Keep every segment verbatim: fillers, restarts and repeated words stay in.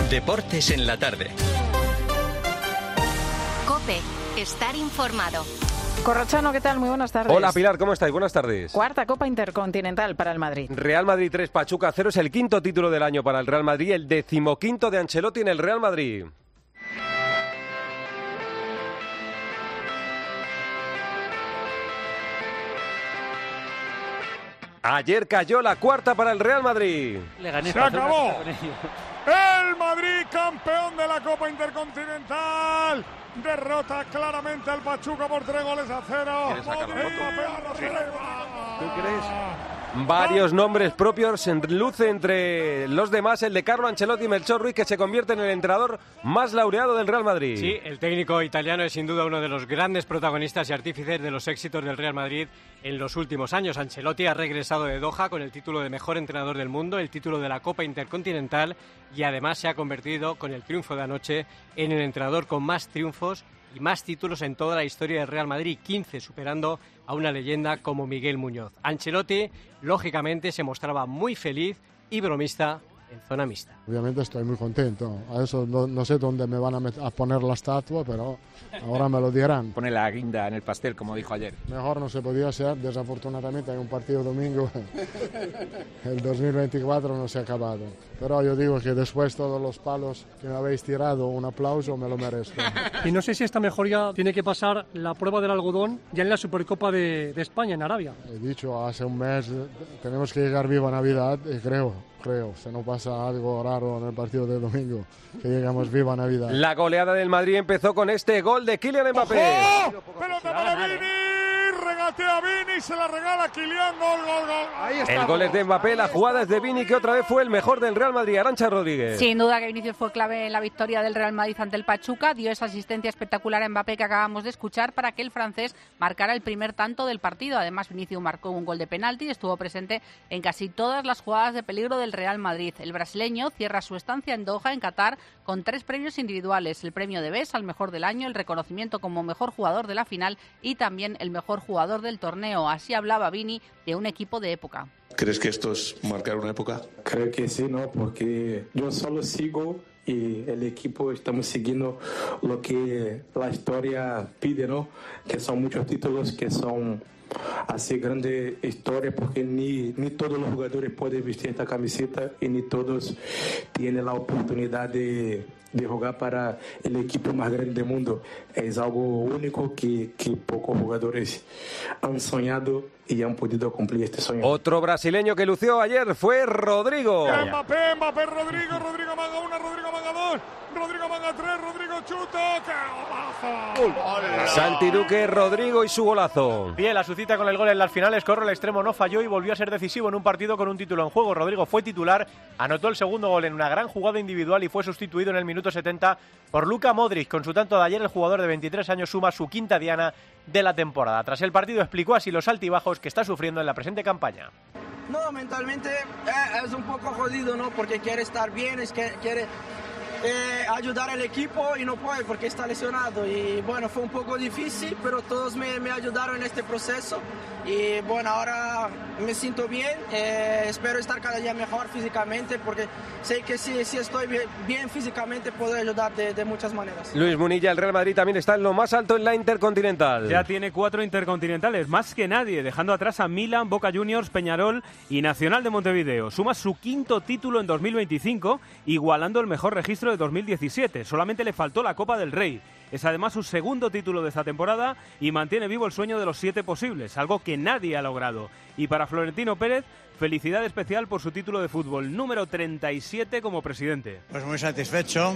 Deportes en la tarde. COPE. Estar informado. Corrochano, ¿qué tal? Muy buenas tardes. Hola Pilar, ¿cómo estáis? Buenas tardes. Cuarta Copa Intercontinental para el Madrid. Real Madrid tres, Pachuca cero, es el quinto título del año para el Real Madrid, el decimoquinto de Ancelotti en el Real Madrid. Ayer cayó la cuarta para el Real Madrid. Se acabó. El Madrid, campeón de la Copa Intercontinental, derrota claramente al Pachuca por tres goles a cero. ¿Tú crees? Varios nombres propios en luce entre los demás el de Carlo Ancelotti y Melchor Ruiz, que se convierte en el entrenador más laureado del Real Madrid. Sí, el técnico italiano es sin duda uno de los grandes protagonistas y artífices de los éxitos del Real Madrid en los últimos años. Ancelotti ha regresado de Doha con el título de mejor entrenador del mundo, el título de la Copa Intercontinental, y además se ha convertido con el triunfo de anoche en el entrenador con más triunfos y más títulos en toda la historia del Real Madrid, quince, superando a una leyenda como Miguel Muñoz. Ancelotti, lógicamente, se mostraba muy feliz y bromista en zona mixta. Obviamente estoy muy contento. A eso no, no sé dónde me van a, met- a poner la estatua, pero ahora me lo dirán. Pone la guinda en el pastel, como dijo ayer. Mejor no se podía hacer. Desafortunadamente hay un partido domingo. El dos mil veinticuatro no se ha acabado. Pero yo digo que después todos los palos que me habéis tirado, un aplauso me lo merezco. Y no sé si esta mejoría tiene que pasar la prueba del algodón ya en la Supercopa de, de España, en Arabia. He dicho hace un mes, tenemos que llegar vivo a Navidad y creo, creo, si no pasa algo raro en el partido de domingo, que llegamos vivo a Navidad. La goleada del Madrid empezó con este gol de Kylian Mbappé. ¡Ojo! Pelota para Vini, regatea Vini, se la regala Kylian, gol, gol, gol. Ahí está. El gol es de Mbappé, la jugada es de Vini, que otra vez fue el mejor del Real Madrid. Arantxa Rodríguez. Sin duda que Vinicius fue clave en la victoria del Real Madrid ante el Pachuca, dio esa asistencia espectacular a Mbappé que acabamos de escuchar para que el francés marcara el primer tanto del partido. Además, Vinicius marcó un gol de penalti y estuvo presente en casi todas las jugadas de peligro del Real Madrid. El brasileño cierra su estancia en Doha, en Qatar, con tres premios individuales: el premio de B E S al mejor del año, el reconocimiento como mejor jugador de la final y también el mejor jugador del torneo. Así hablaba Vini de un equipo de época. ¿Crees que esto es marcar una época? Creo que sí, ¿no? Porque yo solo sigo y el equipo estamos siguiendo lo que la historia pide, ¿no? Que son muchos títulos, que son así grandes historias, porque ni, ni todos los jugadores pueden vestir esta camiseta y ni todos tienen la oportunidad de, de jugar para el equipo más grande del mundo. Es algo único que, que pocos jugadores han soñado y han podido cumplir este sueño. Otro brasileño que lució ayer fue Rodrigo. Mbappé, Mbappé, Rodrigo, Rodrigo manga una, Rodrigo manga dos, Rodrigo manga tres, Rodrigo chuta, ¡qué golazo! Santi Duque, Rodrigo y su golazo. Bien, la suscita con el gol en las finales, Corro el extremo no falló y volvió a ser decisivo en un partido con un título en juego. Rodrigo fue titular, anotó el segundo gol en una gran jugada individual y fue sustituido en el minuto setenta por Luka Modric. Con su tanto de ayer, el jugador de veintitrés años suma su quinta diana de la temporada. Tras el partido explicó así los altibajos que está sufriendo en la presente campaña. No, mentalmente eh, es un poco jodido, ¿no? Porque quiere estar bien, es que quiere eh, ayudar al equipo y no puede porque está lesionado. Y bueno, fue un poco difícil, pero todos me, me ayudaron en este proceso. Y bueno, ahora me siento bien, eh, espero estar cada día mejor físicamente, porque sé que si, si estoy bien, bien físicamente puedo ayudar de, de muchas maneras. Luis Munilla, el Real Madrid también está en lo más alto en la Intercontinental. Ya tiene cuatro intercontinentales, más que nadie, dejando atrás a Milan, Boca Juniors, Peñarol y Nacional de Montevideo. Suma su quinto título en dos mil veinticinco, igualando el mejor registro de dos mil diecisiete. Solamente le faltó la Copa del Rey. Es además su segundo título de esta temporada y mantiene vivo el sueño de los siete posibles, algo que nadie ha logrado. Y para Florentino Pérez, felicidad especial por su título de fútbol, número treinta y siete como presidente. Pues muy satisfecho,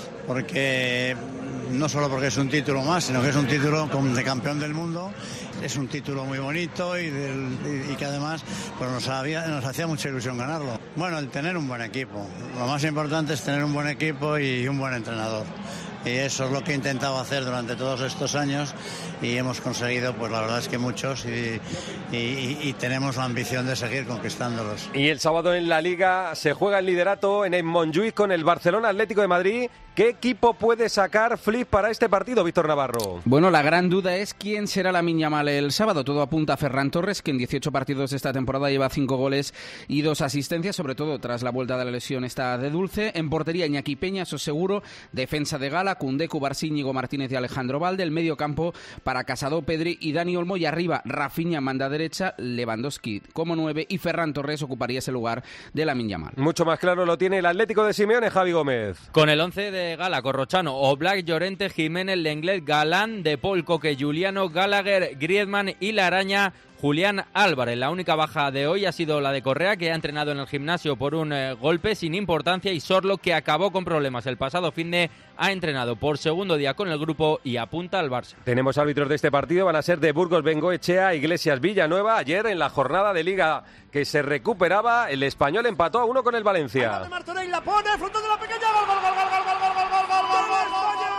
porque no solo porque es un título más, sino que es un título de campeón del mundo. Es un título muy bonito y, del, y que además pues nos, había, nos hacía mucha ilusión ganarlo. Bueno, el tener un buen equipo. Lo más importante es tener un buen equipo y un buen entrenador. Y eso es lo que he intentado hacer durante todos estos años y hemos conseguido, pues la verdad es que muchos, y, y, y tenemos la ambición de seguir conquistándolos. Y el sábado en la Liga se juega el liderato en el Montjuïc con el Barcelona Atlético de Madrid ¿Qué equipo puede sacar Flip para este partido, Víctor Navarro? Bueno, la gran duda es quién será Lamine Yamal el sábado. Todo apunta a Ferran Torres, que en dieciocho partidos de esta temporada lleva cinco goles y dos asistencias, sobre todo tras la vuelta de la lesión esta de Dulce. En portería, Iñaki Peña, eso seguro. Defensa de Gala, Koundé, Cubarsí, Íñigo Martínez y Alejandro Valde. El medio campo para Casado, Pedri y Dani Olmo. Y arriba, Rafinha, manda derecha, Lewandowski como nueve y Ferran Torres ocuparía ese lugar de Lamine Yamal. Mucho más claro lo tiene el Atlético de Simeone, Javi Gómez. Con el once de Gala, Corrochano, Oblak, Llorente, Jiménez, Lenglet, Galán, De Paul, Coque, Juliano, Gallagher, Griezmann y La Araña, Julián Álvarez. La única baja de hoy ha sido la de Correa, que ha entrenado en el gimnasio por un eh, golpe sin importancia, y Sorlo, que acabó con problemas el pasado fin de, ha entrenado por segundo día con el grupo y apunta al Barça. Tenemos árbitros de este partido, van a ser de Burgos, Bengoechea, Iglesias, Villanueva. Ayer en la jornada de Liga que se recuperaba, el Español empató a uno con el Valencia. Martorell la pone, fruto de la pequeña, gol, gol, gol, gol, gol, gol, gol, gol, gol, gol, gol, gol, España.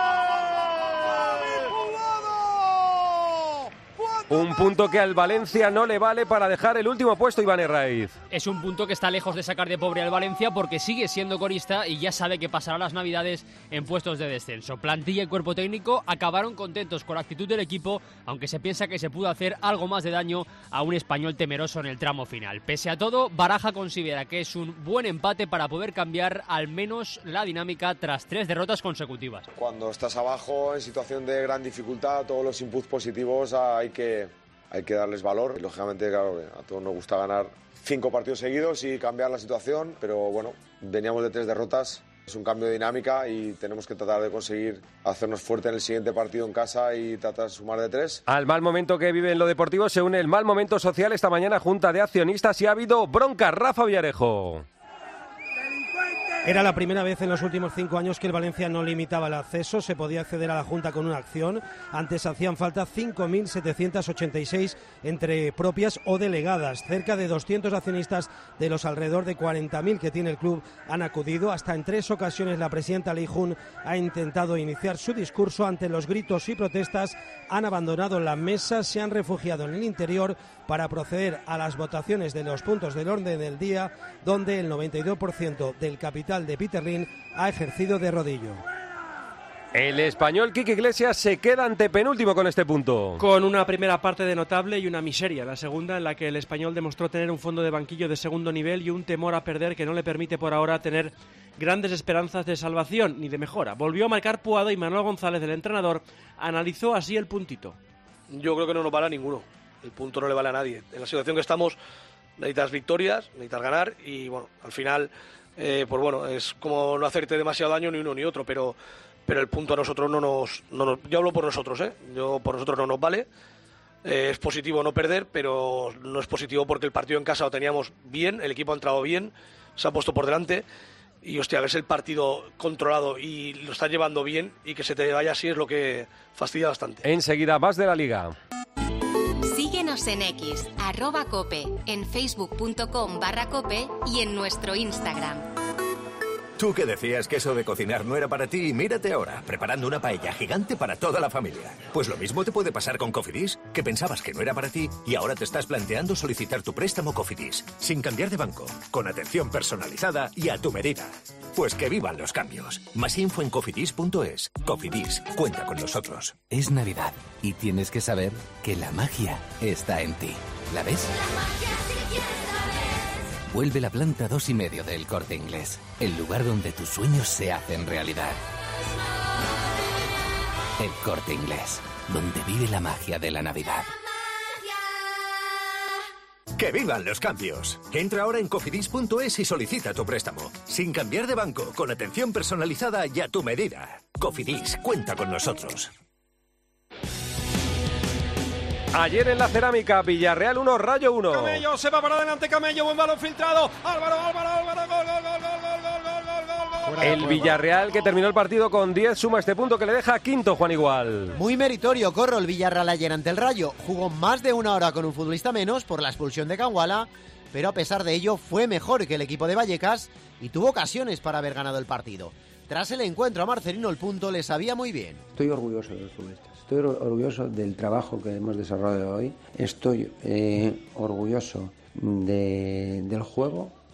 Un punto que al Valencia no le vale para dejar el último puesto, Iván Herraiz. Es un punto que está lejos de sacar de pobre al Valencia, porque sigue siendo corista y ya sabe que pasará las Navidades en puestos de descenso. Plantilla y cuerpo técnico acabaron contentos con la actitud del equipo, aunque se piensa que se pudo hacer algo más de daño a un Español temeroso en el tramo final. Pese a todo, Baraja considera que es un buen empate para poder cambiar al menos la dinámica tras tres derrotas consecutivas. Cuando estás abajo, en situación de gran dificultad, todos los inputs positivos hay que Hay que darles valor. Y, lógicamente, claro, a todos nos gusta ganar cinco partidos seguidos y cambiar la situación, pero bueno, veníamos de tres derrotas, es un cambio de dinámica y tenemos que tratar de conseguir hacernos fuerte en el siguiente partido en casa y tratar de sumar de tres. Al mal momento que vive en lo deportivo se une el mal momento social. Esta mañana, Junta de Accionistas, y ha habido bronca. Rafa Villarejo. Era la primera vez en los últimos cinco años que el Valencia no limitaba el acceso, se podía acceder a la Junta con una acción. Antes hacían falta cinco mil setecientos ochenta y seis entre propias o delegadas. Cerca de doscientos accionistas de los alrededor de cuarenta mil que tiene el club han acudido. Hasta en tres ocasiones la presidenta Lei Jun ha intentado iniciar su discurso. Ante los gritos y protestas han abandonado la mesa, se han refugiado en el interior para proceder a las votaciones de los puntos del orden del día, donde el noventa y dos por ciento del capital de Peter Lim ha ejercido de rodillo. El español Quique Iglesias se queda antepenúltimo con este punto. Con una primera parte de notable y una miseria. La segunda, en la que el español demostró tener un fondo de banquillo de segundo nivel y un temor a perder que no le permite por ahora tener grandes esperanzas de salvación ni de mejora. Volvió a marcar Puado y Manuel González, el entrenador, analizó así el puntito. Yo creo que no nos vale a ninguno. El punto no le vale a nadie. En la situación que estamos, necesitas victorias, necesitas ganar y, bueno, al final, eh, pues bueno, es como no hacerte demasiado daño ni uno ni otro, pero, pero el punto a nosotros no nos, no nos... Yo hablo por nosotros, ¿eh? Yo por nosotros no nos vale. Eh, es positivo no perder, pero no es positivo porque el partido en casa lo teníamos bien, el equipo ha entrado bien, se ha puesto por delante y, hostia, ves el partido controlado y lo estás llevando bien y que se te vaya así es lo que fastidia bastante. Enseguida, más de la Liga. Síguenos en X, arroba Cope, en facebook punto com barra Cope y en nuestro Instagram. Tú que decías que eso de cocinar no era para ti, mírate ahora, preparando una paella gigante para toda la familia. Pues lo mismo te puede pasar con Cofidis, que pensabas que no era para ti y ahora te estás planteando solicitar tu préstamo Cofidis, sin cambiar de banco, con atención personalizada y a tu medida. Pues que vivan los cambios. Más info en cofidis punto es. Cofidis, cuenta con nosotros. Es Navidad y tienes que saber que la magia está en ti. ¿La ves? La magia sí quiero saber. Vuelve la planta dos y medio del Corte Inglés, el lugar donde tus sueños se hacen realidad. El Corte Inglés, donde vive la magia de la Navidad. ¡Que vivan los cambios! Entra ahora en cofidis punto es y solicita tu préstamo. Sin cambiar de banco, con atención personalizada y a tu medida. Cofidis, cuenta con nosotros. Ayer en la cerámica, Villarreal uno, Rayo uno. Camello, se va para adelante Camello, buen balón filtrado. Álvaro, Álvaro, Álvaro, gol, gol, gol, gol, gol, gol, gol, gol. El Villarreal, que terminó el partido con diez, suma este punto que le deja quinto, Juan Igual. Muy meritorio, Corro, el Villarreal ayer ante el Rayo. Jugó más de una hora con un futbolista menos por la expulsión de Canguala, pero a pesar de ello fue mejor que el equipo de Vallecas y tuvo ocasiones para haber ganado el partido. Tras el encuentro a Marcelino el punto le sabía muy bien. Estoy orgulloso de los futbolistas, estoy orgulloso del trabajo que hemos desarrollado hoy, estoy eh, orgulloso de, del juego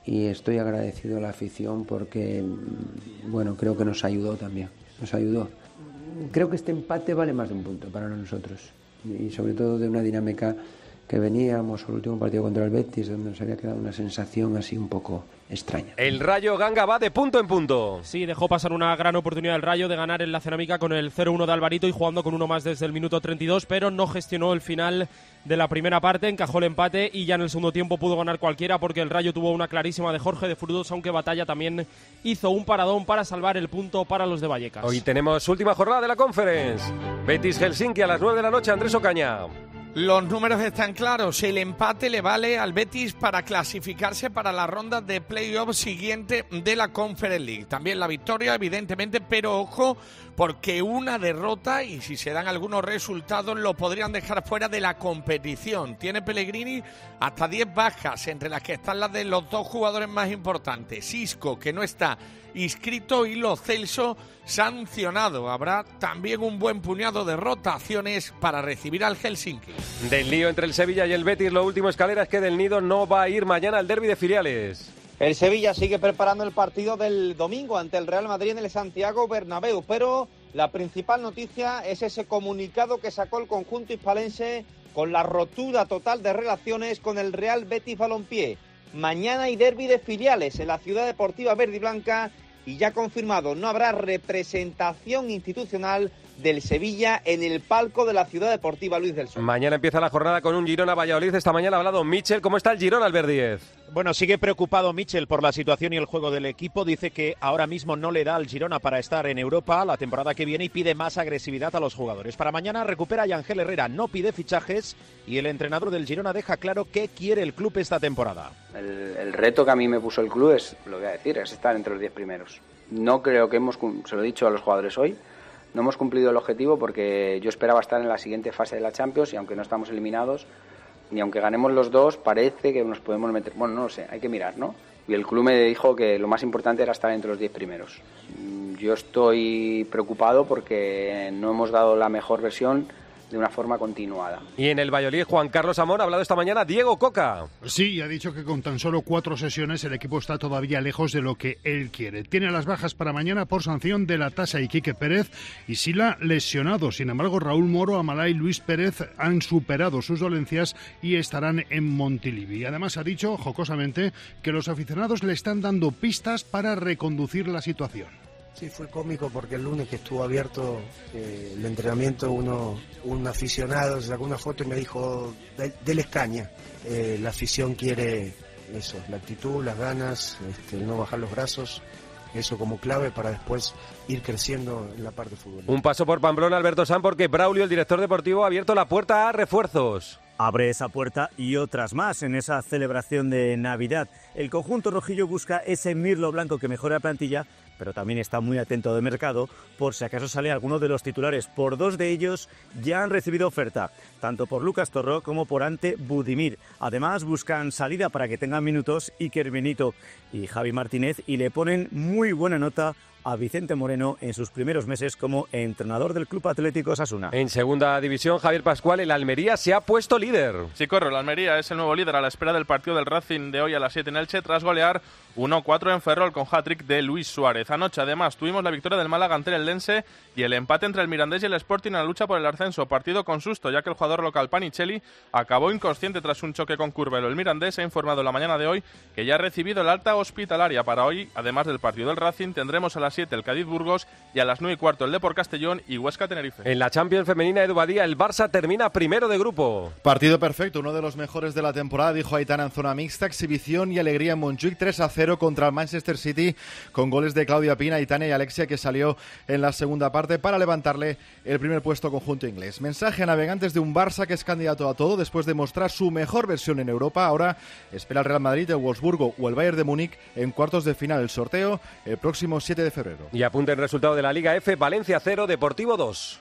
y estoy agradecido a la afición porque, bueno, creo que nos ayudó también, nos ayudó. Creo que este empate vale más de un punto para nosotros y sobre todo de una dinámica que veníamos al último partido contra el Betis, donde nos había quedado una sensación así un poco extraña. El Rayo Ganga va de punto en punto. Sí, dejó pasar una gran oportunidad el Rayo de ganar en la Cerámica con el cero uno de Alvarito y jugando con uno más desde el minuto treinta y dos, pero no gestionó el final de la primera parte, encajó el empate y ya en el segundo tiempo pudo ganar cualquiera porque el Rayo tuvo una clarísima de Jorge de Frutos, aunque Batalla también hizo un paradón para salvar el punto para los de Vallecas. Hoy tenemos última jornada de la Conference. Betis-Helsinki a las nueve de la noche, Andrés Ocaña. Los números están claros, el empate le vale al Betis para clasificarse para la ronda de playoff siguiente de la Conference League. También la victoria, evidentemente, pero ojo, porque una derrota, y si se dan algunos resultados, lo podrían dejar fuera de la competición. Tiene Pellegrini hasta diez bajas, entre las que están las de los dos jugadores más importantes. Isco, que no está inscrito, y Lo Celso sancionado. Habrá también un buen puñado de rotaciones para recibir al Helsinki. Del lío entre el Sevilla y el Betis, lo último, Escalera, es que Del Nido no va a ir mañana al derbi de filiales. El Sevilla sigue preparando el partido del domingo ante el Real Madrid en el Santiago Bernabéu, pero la principal noticia es ese comunicado que sacó el conjunto hispalense con la rotura total de relaciones con el Real Betis Balompié. Mañana hay derbi de filiales en la Ciudad Deportiva Verde y Blanca y ya confirmado, no habrá representación institucional del Sevilla en el palco de la Ciudad Deportiva Luis del Sol. Mañana empieza la jornada con un Girona-Valladolid. Esta mañana ha hablado Michel. ¿Cómo está el Girona, Albert Díez? Bueno, sigue preocupado Michel por la situación y el juego del equipo. Dice que ahora mismo no le da al Girona para estar en Europa la temporada que viene y pide más agresividad a los jugadores. Para mañana recupera a Ángel Herrera, no pide fichajes y el entrenador del Girona deja claro qué quiere el club esta temporada. El, el reto que a mí me puso el club es, lo voy a decir, es estar entre los diez primeros. No creo que hemos, se lo he dicho a los jugadores hoy, no hemos cumplido el objetivo porque yo esperaba estar en la siguiente fase de la Champions y aunque no estamos eliminados, ni aunque ganemos los dos, parece que nos podemos meter. Bueno, no lo sé, hay que mirar, ¿no? Y el club me dijo que lo más importante era estar entre los diez primeros. Yo estoy preocupado porque no hemos dado la mejor versión de una forma continuada. Y en el Valladolid, Juan Carlos Amor ha hablado esta mañana Diego Coca. Sí, ha dicho que con tan solo cuatro sesiones el equipo está todavía lejos de lo que él quiere. Tiene las bajas para mañana por sanción de la Tasa y Quique Pérez y Sila lesionado. Sin embargo, Raúl Moro, Amalá y Luis Pérez han superado sus dolencias y estarán en Montilivi. Además ha dicho, jocosamente, que los aficionados le están dando pistas para reconducir la situación. Sí, fue cómico porque el lunes que estuvo abierto eh, el entrenamiento, uno un aficionado sacó una foto y me dijo, déles caña. Eh, la afición quiere eso, la actitud, las ganas, este, no bajar los brazos, eso como clave para después ir creciendo en la parte futbolística. Un paso por Pamplona, Alberto San, porque Braulio, el director deportivo, ha abierto la puerta a refuerzos. Abre esa puerta y otras más en esa celebración de Navidad. El conjunto rojillo busca ese mirlo blanco que mejore la plantilla, pero también está muy atento de mercado por si acaso sale alguno de los titulares. Por dos de ellos ya han recibido oferta, tanto por Lucas Torró como por Ante Budimir. Además buscan salida para que tengan minutos Iker Benito y Javi Martínez y le ponen muy buena nota a Vicente Moreno en sus primeros meses como entrenador del Club Atlético Osasuna. En segunda división, Javier Pascual, el Almería se ha puesto líder. Sí, corro, el Almería es el nuevo líder a la espera del partido del Racing de hoy a las siete en Elche tras golear uno cuatro en Ferrol con hat-trick de Luis Suárez. Anoche, además, tuvimos la victoria del Málaga ante el Lense y el empate entre el Mirandés y el Sporting en la lucha por el ascenso. Partido con susto, ya que el jugador local Panichelli acabó inconsciente tras un choque con Curbelo. El Mirandés ha informado la mañana de hoy que ya ha recibido el alta hospitalaria. Para hoy, además del partido del Racing, tendremos a las siete el Cádiz-Burgos y a las nueve y cuarto el Depor Castellón y Huesca-Tenerife. En la Champions femenina, Edu Badía, el Barça termina primero de grupo. Partido perfecto, uno de los mejores de la temporada, dijo Aitana en zona mixta. Exhibición y alegría en Montjuic, tres a cero contra el Manchester City, con goles de Claudia Pina, Aitana y Alexia, que salió en la segunda parte para levantarle el primer puesto conjunto inglés. Mensaje a navegantes de un Barça que es candidato a todo después de mostrar su mejor versión en Europa. Ahora espera el Real Madrid, el Wolfsburgo o el Bayern de Múnich en cuartos de final. El sorteo el próximo siete de febrero. Y apunta el resultado de la Liga F: Valencia cero, Deportivo dos.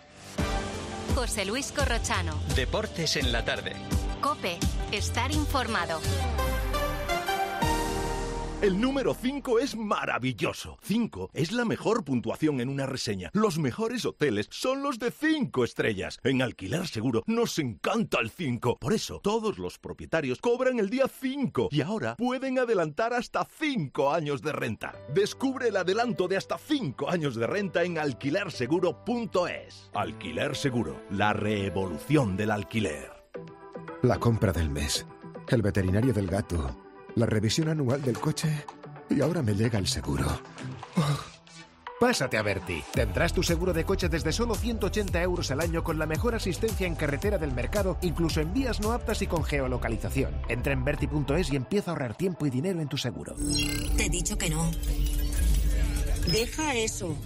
José Luis Corrochano. Deportes en la tarde. COPE. Estar informado. El número cinco es maravilloso. cinco es la mejor puntuación en una reseña. Los mejores hoteles son los de cinco estrellas. En Alquiler Seguro nos encanta el cinco. Por eso, todos los propietarios cobran el día cinco y ahora pueden adelantar hasta cinco años de renta. Descubre el adelanto de hasta cinco años de renta en alquiler seguro punto es. Alquiler Seguro, la revolución del alquiler. La compra del mes, el veterinario del gato, la revisión anual del coche y ahora me llega el seguro. Oh. Pásate a Berti. Tendrás tu seguro de coche desde solo ciento ochenta euros al año con la mejor asistencia en carretera del mercado, incluso en vías no aptas y con geolocalización. Entra en berti punto es y empieza a ahorrar tiempo y dinero en tu seguro. Te he dicho que no. Deja eso.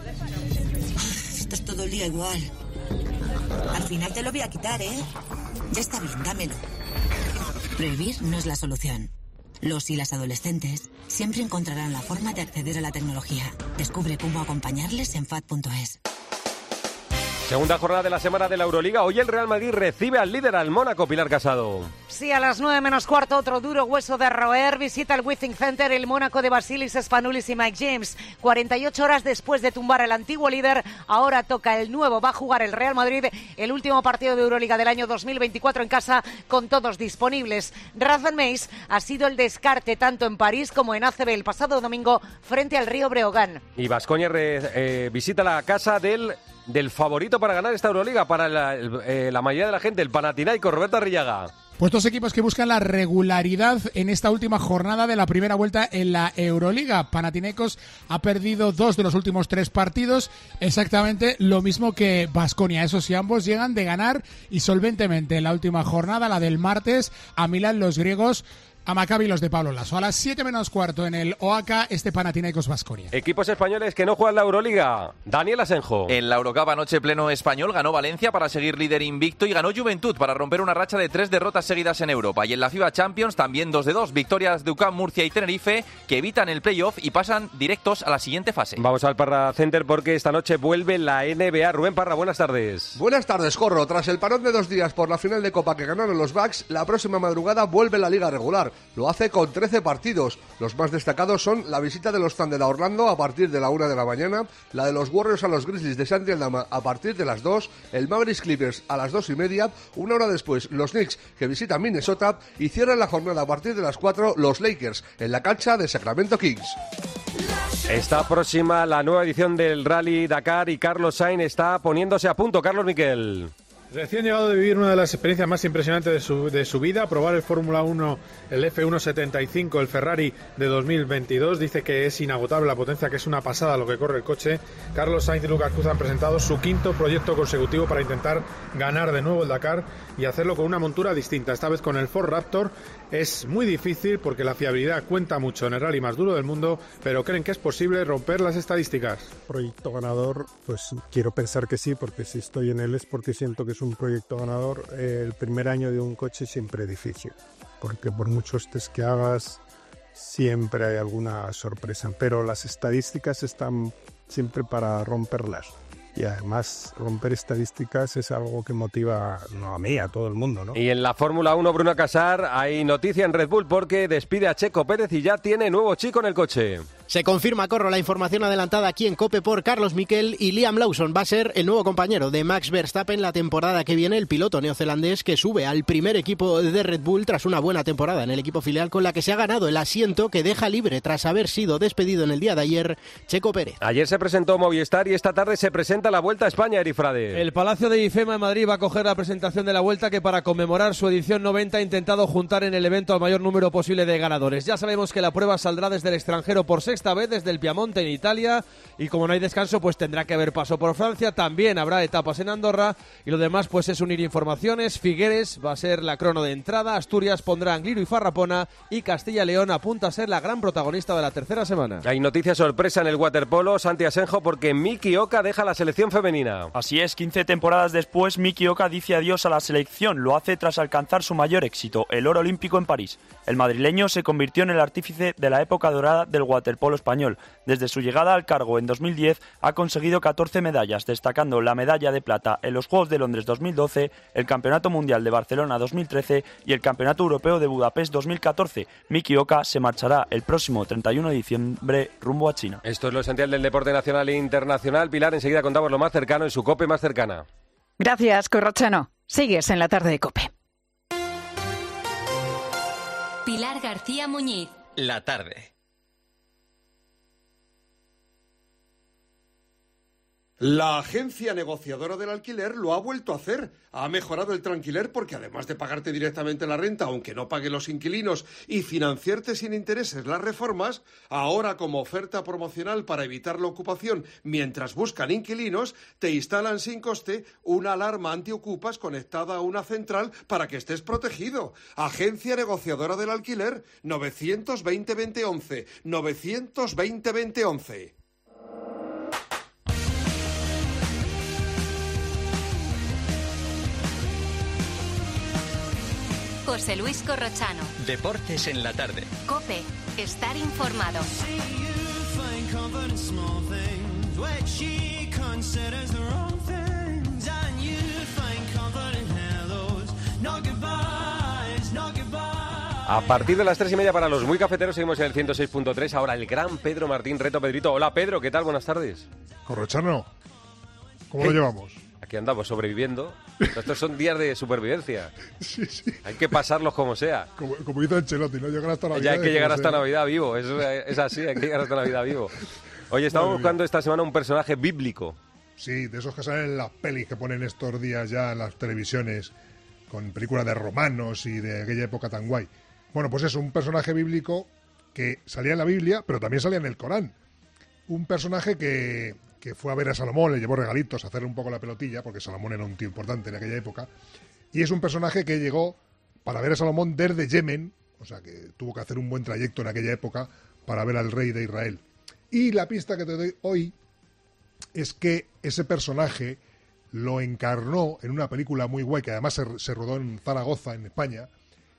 Estás todo el día igual. Al final te lo voy a quitar, ¿eh? Ya está bien, dámelo. Prohibir no es la solución. Los y las adolescentes siempre encontrarán la forma de acceder a la tecnología. Descubre cómo acompañarles en fat punto es. Segunda jornada de la semana de la Euroliga. Hoy el Real Madrid recibe al líder, al Mónaco. Pilar Casado. Sí, a las nueve menos cuarto, otro duro hueso de roer. Visita el Withing Center el Mónaco de Basilis Spanoulis y Mike James. cuarenta y ocho horas después de tumbar al antiguo líder, ahora toca el nuevo. Va a jugar el Real Madrid el último partido de Euroliga del año dos mil veinticuatro en casa, con todos disponibles. Razvan Meis ha sido el descarte tanto en París como en A C B el pasado domingo frente al Río Breogán. Y Baskonia eh, visita la casa del... del favorito para ganar esta Euroliga, para la, el, eh, la mayoría de la gente, el Panathinaikos. Roberto Arrillaga. Pues dos equipos que buscan la regularidad en esta última jornada de la primera vuelta en la Euroliga. Panathinaikos ha perdido dos de los últimos tres partidos, exactamente lo mismo que Baskonia. Eso sí, ambos llegan de ganar y solventemente en la última jornada, la del martes, a Milán los griegos, a Maccabi los de Pablo Laso. A las siete menos cuarto en el O A C A, este Panathinaikos Baskonia. Equipos españoles que no juegan la Euroliga. Daniel Asenjo. En la Eurocup anoche pleno español ganó Valencia para seguir líder invicto y ganó Juventud para romper una racha de tres derrotas seguidas en Europa. Y en la FIBA Champions también dos de dos. Victorias de U C A M, Murcia y Tenerife que evitan el playoff y pasan directos a la siguiente fase. Vamos al Parra Center porque esta noche vuelve la N B A. Rubén Parra, buenas tardes. Buenas tardes, Corro. Tras el parón de dos días por la final de Copa que ganaron los Bucks, la próxima madrugada vuelve la liga regular. Lo hace con trece partidos. Los más destacados son la visita de los Thunder a Orlando a partir de la una de la mañana, la de los Warriors a los Grizzlies de Santi Aldama a partir de las dos, el Mavericks Clippers a las dos y media, una hora después los Knicks que visitan Minnesota y cierran la jornada a partir de las cuatro los Lakers en la cancha de Sacramento Kings. Está próxima la nueva edición del Rally Dakar y Carlos Sainz está poniéndose a punto. Carlos Miquel. Recién llegado de vivir una de las experiencias más impresionantes de su, de su vida, probar el Fórmula uno, el F ciento setenta y cinco, el Ferrari de dos mil veintidós, dice que es inagotable la potencia, que es una pasada lo que corre el coche. Carlos Sainz y Lucas Cruz han presentado su quinto proyecto consecutivo para intentar ganar de nuevo el Dakar y hacerlo con una montura distinta, esta vez con el Ford Raptor. Es muy difícil porque la fiabilidad cuenta mucho en el rally más duro del mundo, pero creen que es posible romper las estadísticas. Proyecto ganador, pues quiero pensar que sí, porque si estoy en él es porque siento que es un proyecto ganador. Eh, el primer año de un coche siempre es difícil, porque por muchos test que hagas siempre hay alguna sorpresa, pero las estadísticas están siempre para romperlas. Y además romper estadísticas es algo que motiva, no a mí, a todo el mundo, ¿no? Y en la Fórmula uno, Bruno Casar, hay noticia en Red Bull porque despide a Checo Pérez y ya tiene nuevo chico en el coche. Se confirma, Corro, la información adelantada aquí en COPE por Carlos Miquel y Liam Lawson va a ser el nuevo compañero de Max Verstappen la temporada que viene, el piloto neozelandés que sube al primer equipo de Red Bull tras una buena temporada en el equipo filial con la que se ha ganado el asiento que deja libre tras haber sido despedido en el día de ayer Checo Pérez. Ayer se presentó Movistar y esta tarde se presenta la Vuelta a España, Eri Frade. El Palacio de IFEMA en Madrid va a coger la presentación de la Vuelta que para conmemorar su edición noventa ha intentado juntar en el evento al mayor número posible de ganadores. Ya sabemos que la prueba saldrá desde el extranjero por sexta vez, desde el Piamonte en Italia, y como no hay descanso pues tendrá que haber paso por Francia, también habrá etapas en Andorra y lo demás pues es unir informaciones. Figueres va a ser la crono de entrada, Asturias pondrá Angliru y Farrapona y Castilla y León apunta a ser la gran protagonista de la tercera semana. Hay noticia sorpresa en el waterpolo, Santi Asenjo, porque Miki Oka deja la selección femenina. Así es, quince temporadas después Miki Oka dice adiós a la selección, lo hace tras alcanzar su mayor éxito, el oro olímpico en París. El madrileño se convirtió en el artífice de la época dorada del waterpolo polo español. Desde su llegada al cargo en dos mil diez ha conseguido catorce medallas, destacando la medalla de plata en los Juegos de Londres dos mil doce, el Campeonato Mundial de Barcelona dos mil trece y el Campeonato Europeo de Budapest dos mil catorce. Miki Oka se marchará el próximo treinta y uno de diciembre rumbo a China. Esto es lo esencial del deporte nacional e internacional. Pilar, enseguida contamos lo más cercano en su COPE más cercana. Gracias, Corrochano. Sigues en la tarde de COPE. Pilar García Muñiz. La tarde. La agencia negociadora del alquiler lo ha vuelto a hacer. Ha mejorado el Tranquiler porque además de pagarte directamente la renta, aunque no paguen los inquilinos, y financiarte sin intereses las reformas, ahora como oferta promocional para evitar la ocupación mientras buscan inquilinos, te instalan sin coste una alarma antiocupas conectada a una central para que estés protegido. Agencia negociadora del alquiler, novecientos veinte veinte once, novecientos veinte veinte once. José Luis Corrochano. Deportes en la tarde. COPE. Estar informado. A partir de las tres y media para los muy cafeteros seguimos en el ciento seis punto tres. Ahora el gran Pedro Martín, reto Pedrito. Hola Pedro, ¿qué tal? Buenas tardes. Corrochano, ¿cómo ¿Qué? lo llevamos? Aquí andamos sobreviviendo. Estos son días de supervivencia. Sí, sí. Hay que pasarlos como sea. Como, como hizo Ancelotti, ¿no? Llegar hasta Navidad. Ya hay que llegar hasta Navidad vivo. Es, es así, hay que llegar hasta Navidad vivo. Oye, estamos Madre buscando mía. esta semana un personaje bíblico. Sí, de esos que salen en las pelis que ponen estos días ya en las televisiones, con películas de romanos y de aquella época tan guay. Bueno, pues es un personaje bíblico que salía en la Biblia, pero también salía en el Corán. Un personaje que, que fue a ver a Salomón, le llevó regalitos, a hacerle un poco la pelotilla, porque Salomón era un tío importante en aquella época. Y es un personaje que llegó para ver a Salomón desde Yemen, o sea que tuvo que hacer un buen trayecto en aquella época para ver al rey de Israel. Y la pista que te doy hoy es que ese personaje lo encarnó en una película muy guay, que además se, se rodó en Zaragoza, en España,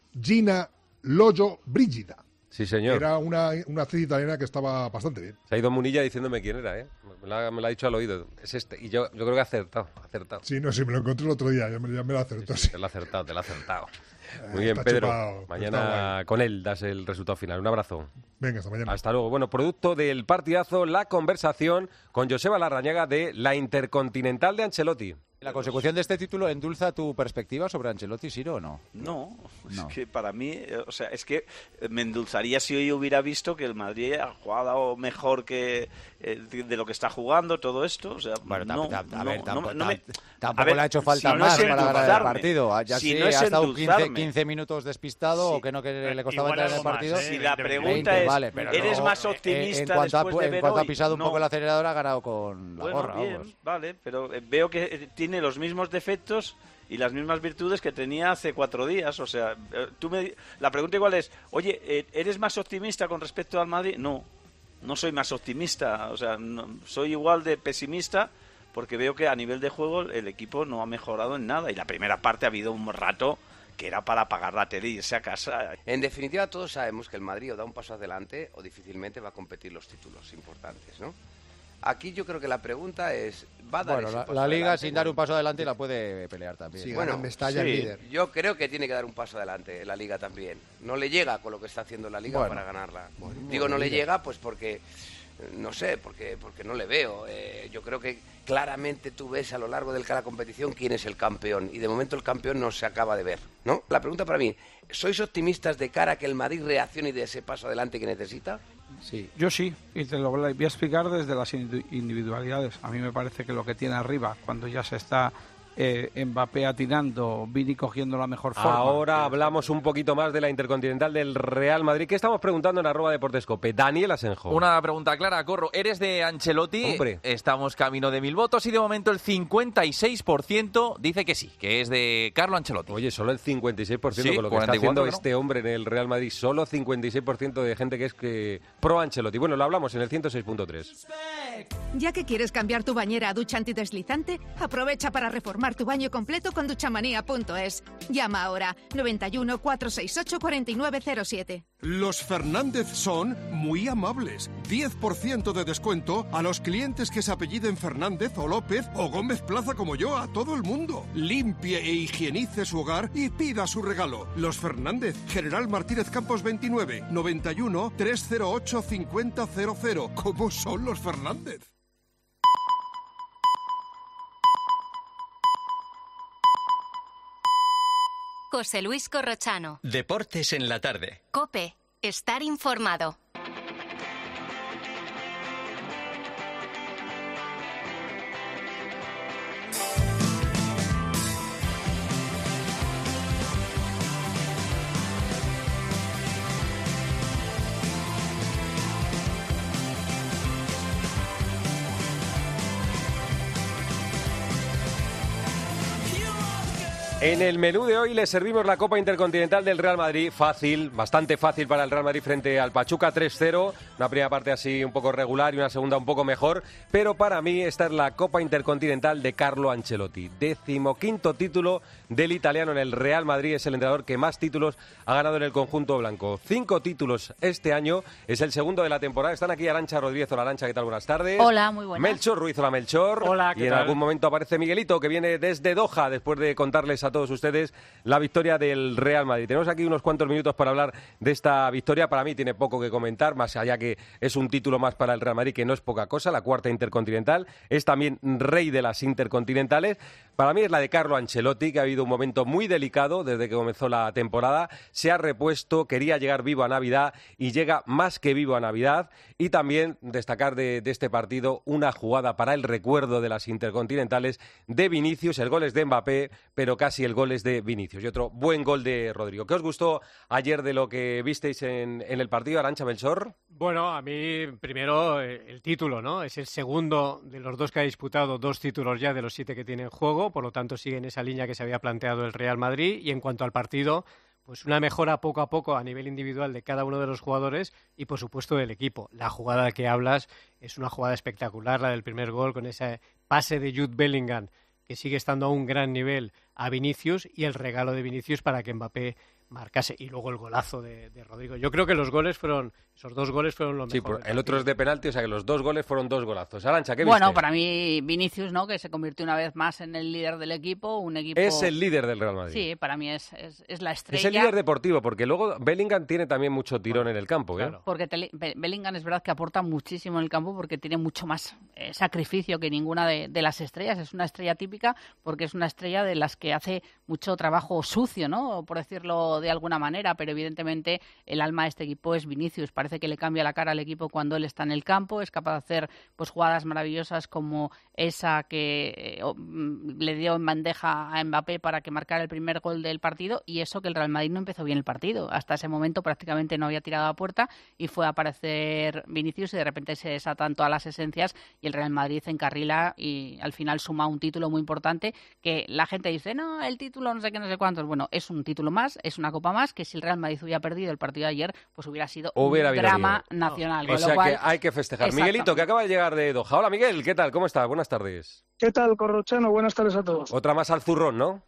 Gina Lollo Brígida. Sí, señor. Era una, una actriz italiana que estaba bastante bien. Se ha ido Munilla diciéndome quién era, ¿eh? Me lo ha, me lo ha dicho al oído. Es este. Y yo, yo creo que ha acertado, ha acertado. Sí, no, sí, me lo encontré el otro día, ya me, ya me lo ha acertado. Sí, sí, te lo ha acertado, te lo ha acertado. Muy bien, Está Pedro. chupado, Mañana con él das el resultado final. Un abrazo. Venga, hasta mañana. Hasta luego. Bueno, producto del partidazo, la conversación con Joseba Larrañaga de la Intercontinental de Ancelotti. ¿La consecución de este título endulza tu perspectiva sobre Ancelotti, Siro, o no? No, No. es que para mí, eh, o sea, es que me endulzaría si hoy hubiera visto que el Madrid ha jugado mejor que eh, de de lo que está jugando, todo esto. O sea, Bueno, tam- no, tam- a no, ver, no, tampoco, no me- tam- tampoco a ver, le ha hecho falta si no más es para ganar el endulzarme, partido. Ya si sí, no es ha estado quince, endulzarme. quince minutos despistado o que no que le costaba Igual entrar en el algo más, partido. ¿eh? Si la pregunta veinte, es, vale, pero ¿eres no, más eh, optimista en cuanto a, después de en ver cuanto ha hoy? pisado un No. poco el acelerador, ha ganado con la Bueno, gorra. bien, vamos. vale, pero eh, veo que eh, tiene los mismos defectos y las mismas virtudes que tenía hace cuatro días. O sea, eh, tú me, la pregunta igual es, oye, eh, ¿eres más optimista con respecto al Madrid? No, no soy más optimista. O sea, no- soy igual de pesimista porque veo que a nivel de juego el equipo no ha mejorado en nada. Y la primera parte ha habido un rato que era para apagar la tele y irse a casa. En definitiva, todos sabemos que el Madrid o da un paso adelante o difícilmente va a competir los títulos importantes, ¿no? Aquí yo creo que la pregunta es, ¿va a dar Bueno, ese la, paso la Liga adelante? sin dar un paso adelante la puede pelear también. Sí, bueno, sí, yo creo que tiene que dar un paso adelante la Liga también. No le llega con lo que está haciendo la Liga Bueno. para ganarla. Bueno, Digo, no le líder. llega pues porque, eh, no sé, porque, porque no le veo. Eh, yo creo que claramente tú ves a lo largo de cada competición quién es el campeón. Y de momento el campeón no se acaba de ver, ¿no? La pregunta para mí, ¿sois optimistas de cara a que el Madrid reaccione y dé ese paso adelante que necesita? Sí. Yo sí, y te lo voy a explicar desde las individu- individualidades. A mí me parece que lo que tiene arriba, cuando ya se está eh, Mbappé atinando, Vini cogiendo la mejor forma. Ahora hablamos un poquito más de la Intercontinental del Real Madrid. ¿Qué estamos preguntando en arroba Deportescope? Daniel Asenjo. Una pregunta clara, Corro. ¿Eres de Ancelotti? Hombre. Estamos camino de mil votos y de momento el cincuenta y seis por ciento dice que sí, que es de Carlo Ancelotti. Oye, solo el cincuenta y seis por ciento Sí, con lo que está cuarenta y cuatro, haciendo ¿no? este hombre en el Real Madrid. Solo cincuenta y seis por ciento de gente que es que pro Ancelotti. Bueno, lo hablamos en el ciento seis punto tres. Ya que quieres cambiar tu bañera a ducha antideslizante, aprovecha para reformar tu baño completo con duchamanía punto es. Llama ahora noventa y uno, cuatrocientos sesenta y ocho, cuarenta y nueve cero siete. Los Fernández son muy amables. diez por ciento de descuento a los clientes que se apelliden Fernández o López o Gómez Plaza como yo, a todo el mundo. Limpie e higienice su hogar y pida su regalo. Los Fernández, General Martínez Campos veintinueve, noventa y uno, trescientos ocho, cincuenta cero cero. ¿Cómo son los Fernández? José Luis Corrochano. Deportes en la tarde. COPE. Estar informado. En el menú de hoy les servimos la Copa Intercontinental del Real Madrid. Fácil, bastante fácil para el Real Madrid frente al Pachuca, tres cero. Una primera parte así un poco regular y una segunda un poco mejor. Pero para mí esta es la Copa Intercontinental de Carlo Ancelotti. Decimoquinto título del italiano en el Real Madrid. Es el entrenador que más títulos ha ganado en el conjunto blanco. Cinco títulos este año. Es el segundo de la temporada. Están aquí Arantxa Rodríguez. Hola Arantxa, ¿qué tal? Buenas tardes. Hola, muy buenas. Melchor Ruiz. Hola Melchor. Hola, ¿qué Y en tal? algún momento aparece Miguelito, que viene desde Doha después de contarles a todos ustedes la victoria del Real Madrid. Tenemos aquí unos cuantos minutos para hablar de esta victoria. Para mí tiene poco que comentar, más allá que es un título más para el Real Madrid, que no es poca cosa, la cuarta Intercontinental. Es también rey de las Intercontinentales. Para mí es la de Carlo Ancelotti, que ha habido un momento muy delicado desde que comenzó la temporada. Se ha repuesto, quería llegar vivo a Navidad y llega más que vivo a Navidad. Y también destacar de, de este partido una jugada para el recuerdo de las Intercontinentales de Vinicius. El gol es de Mbappé, pero casi el gol es de Vinicius. Y otro buen gol de Rodrigo. ¿Qué os gustó ayer de lo que visteis en, en el partido, Arantxa, Melchor? Bueno, a mí primero el título, ¿no? Es el segundo de los dos que ha disputado, dos títulos ya de los siete que tiene en juego, por lo tanto sigue en esa línea que se había planteado el Real Madrid. Y en cuanto al partido, pues una mejora poco a poco a nivel individual de cada uno de los jugadores y por supuesto del equipo. La jugada que hablas es una jugada espectacular, la del primer gol con ese pase de Jude Bellingham, que sigue estando a un gran nivel, a Vinicius, y el regalo de Vinicius para que Mbappé marcase, y luego el golazo de, de Rodrigo. Yo creo que los goles fueron, esos dos goles fueron los Sí, mejores. el otro es de penalti, o sea que los dos goles fueron dos golazos. Arantxa, ¿qué Bueno, viste? para mí Vinicius, ¿no? Que se convirtió una vez más en el líder del equipo, un equipo... Es el líder del Real Madrid. Sí, para mí es, es, es la estrella. Es el líder deportivo, porque luego Bellingham tiene también mucho tirón en el campo, ¿eh? Claro. Porque Tele- Be- Bellingham es verdad que aporta muchísimo en el campo porque tiene mucho más eh, sacrificio que ninguna de, de las estrellas. Es una estrella típica porque es una estrella de las que hace mucho trabajo sucio, ¿no? Por decirlo de alguna manera, pero evidentemente el alma de este equipo es Vinicius. Parece que le cambia la cara al equipo cuando él está en el campo. Es capaz de hacer pues jugadas maravillosas como esa que eh, o, mm, le dio en bandeja a Mbappé para que marcara el primer gol del partido, y eso que el Real Madrid no empezó bien el partido. Hasta ese momento prácticamente no había tirado a puerta y fue a aparecer Vinicius y de repente se desatan todas las esencias y el Real Madrid encarrila y al final suma un título muy importante que la gente dice, no, el título no sé qué, no sé cuántos. Bueno, es un título más, es una copa más, que si el Real Madrid hubiera perdido el partido de ayer, pues hubiera sido Hubiera un habido drama lío. nacional. O con sea lo cual, que hay que festejar. Exacto. Miguelito, que acaba de llegar de Doha. Hola Miguel, ¿qué tal? ¿Cómo estás? Buenas tardes. ¿Qué tal, Corrochano? Buenas tardes a todos. Otra más al zurrón, ¿no?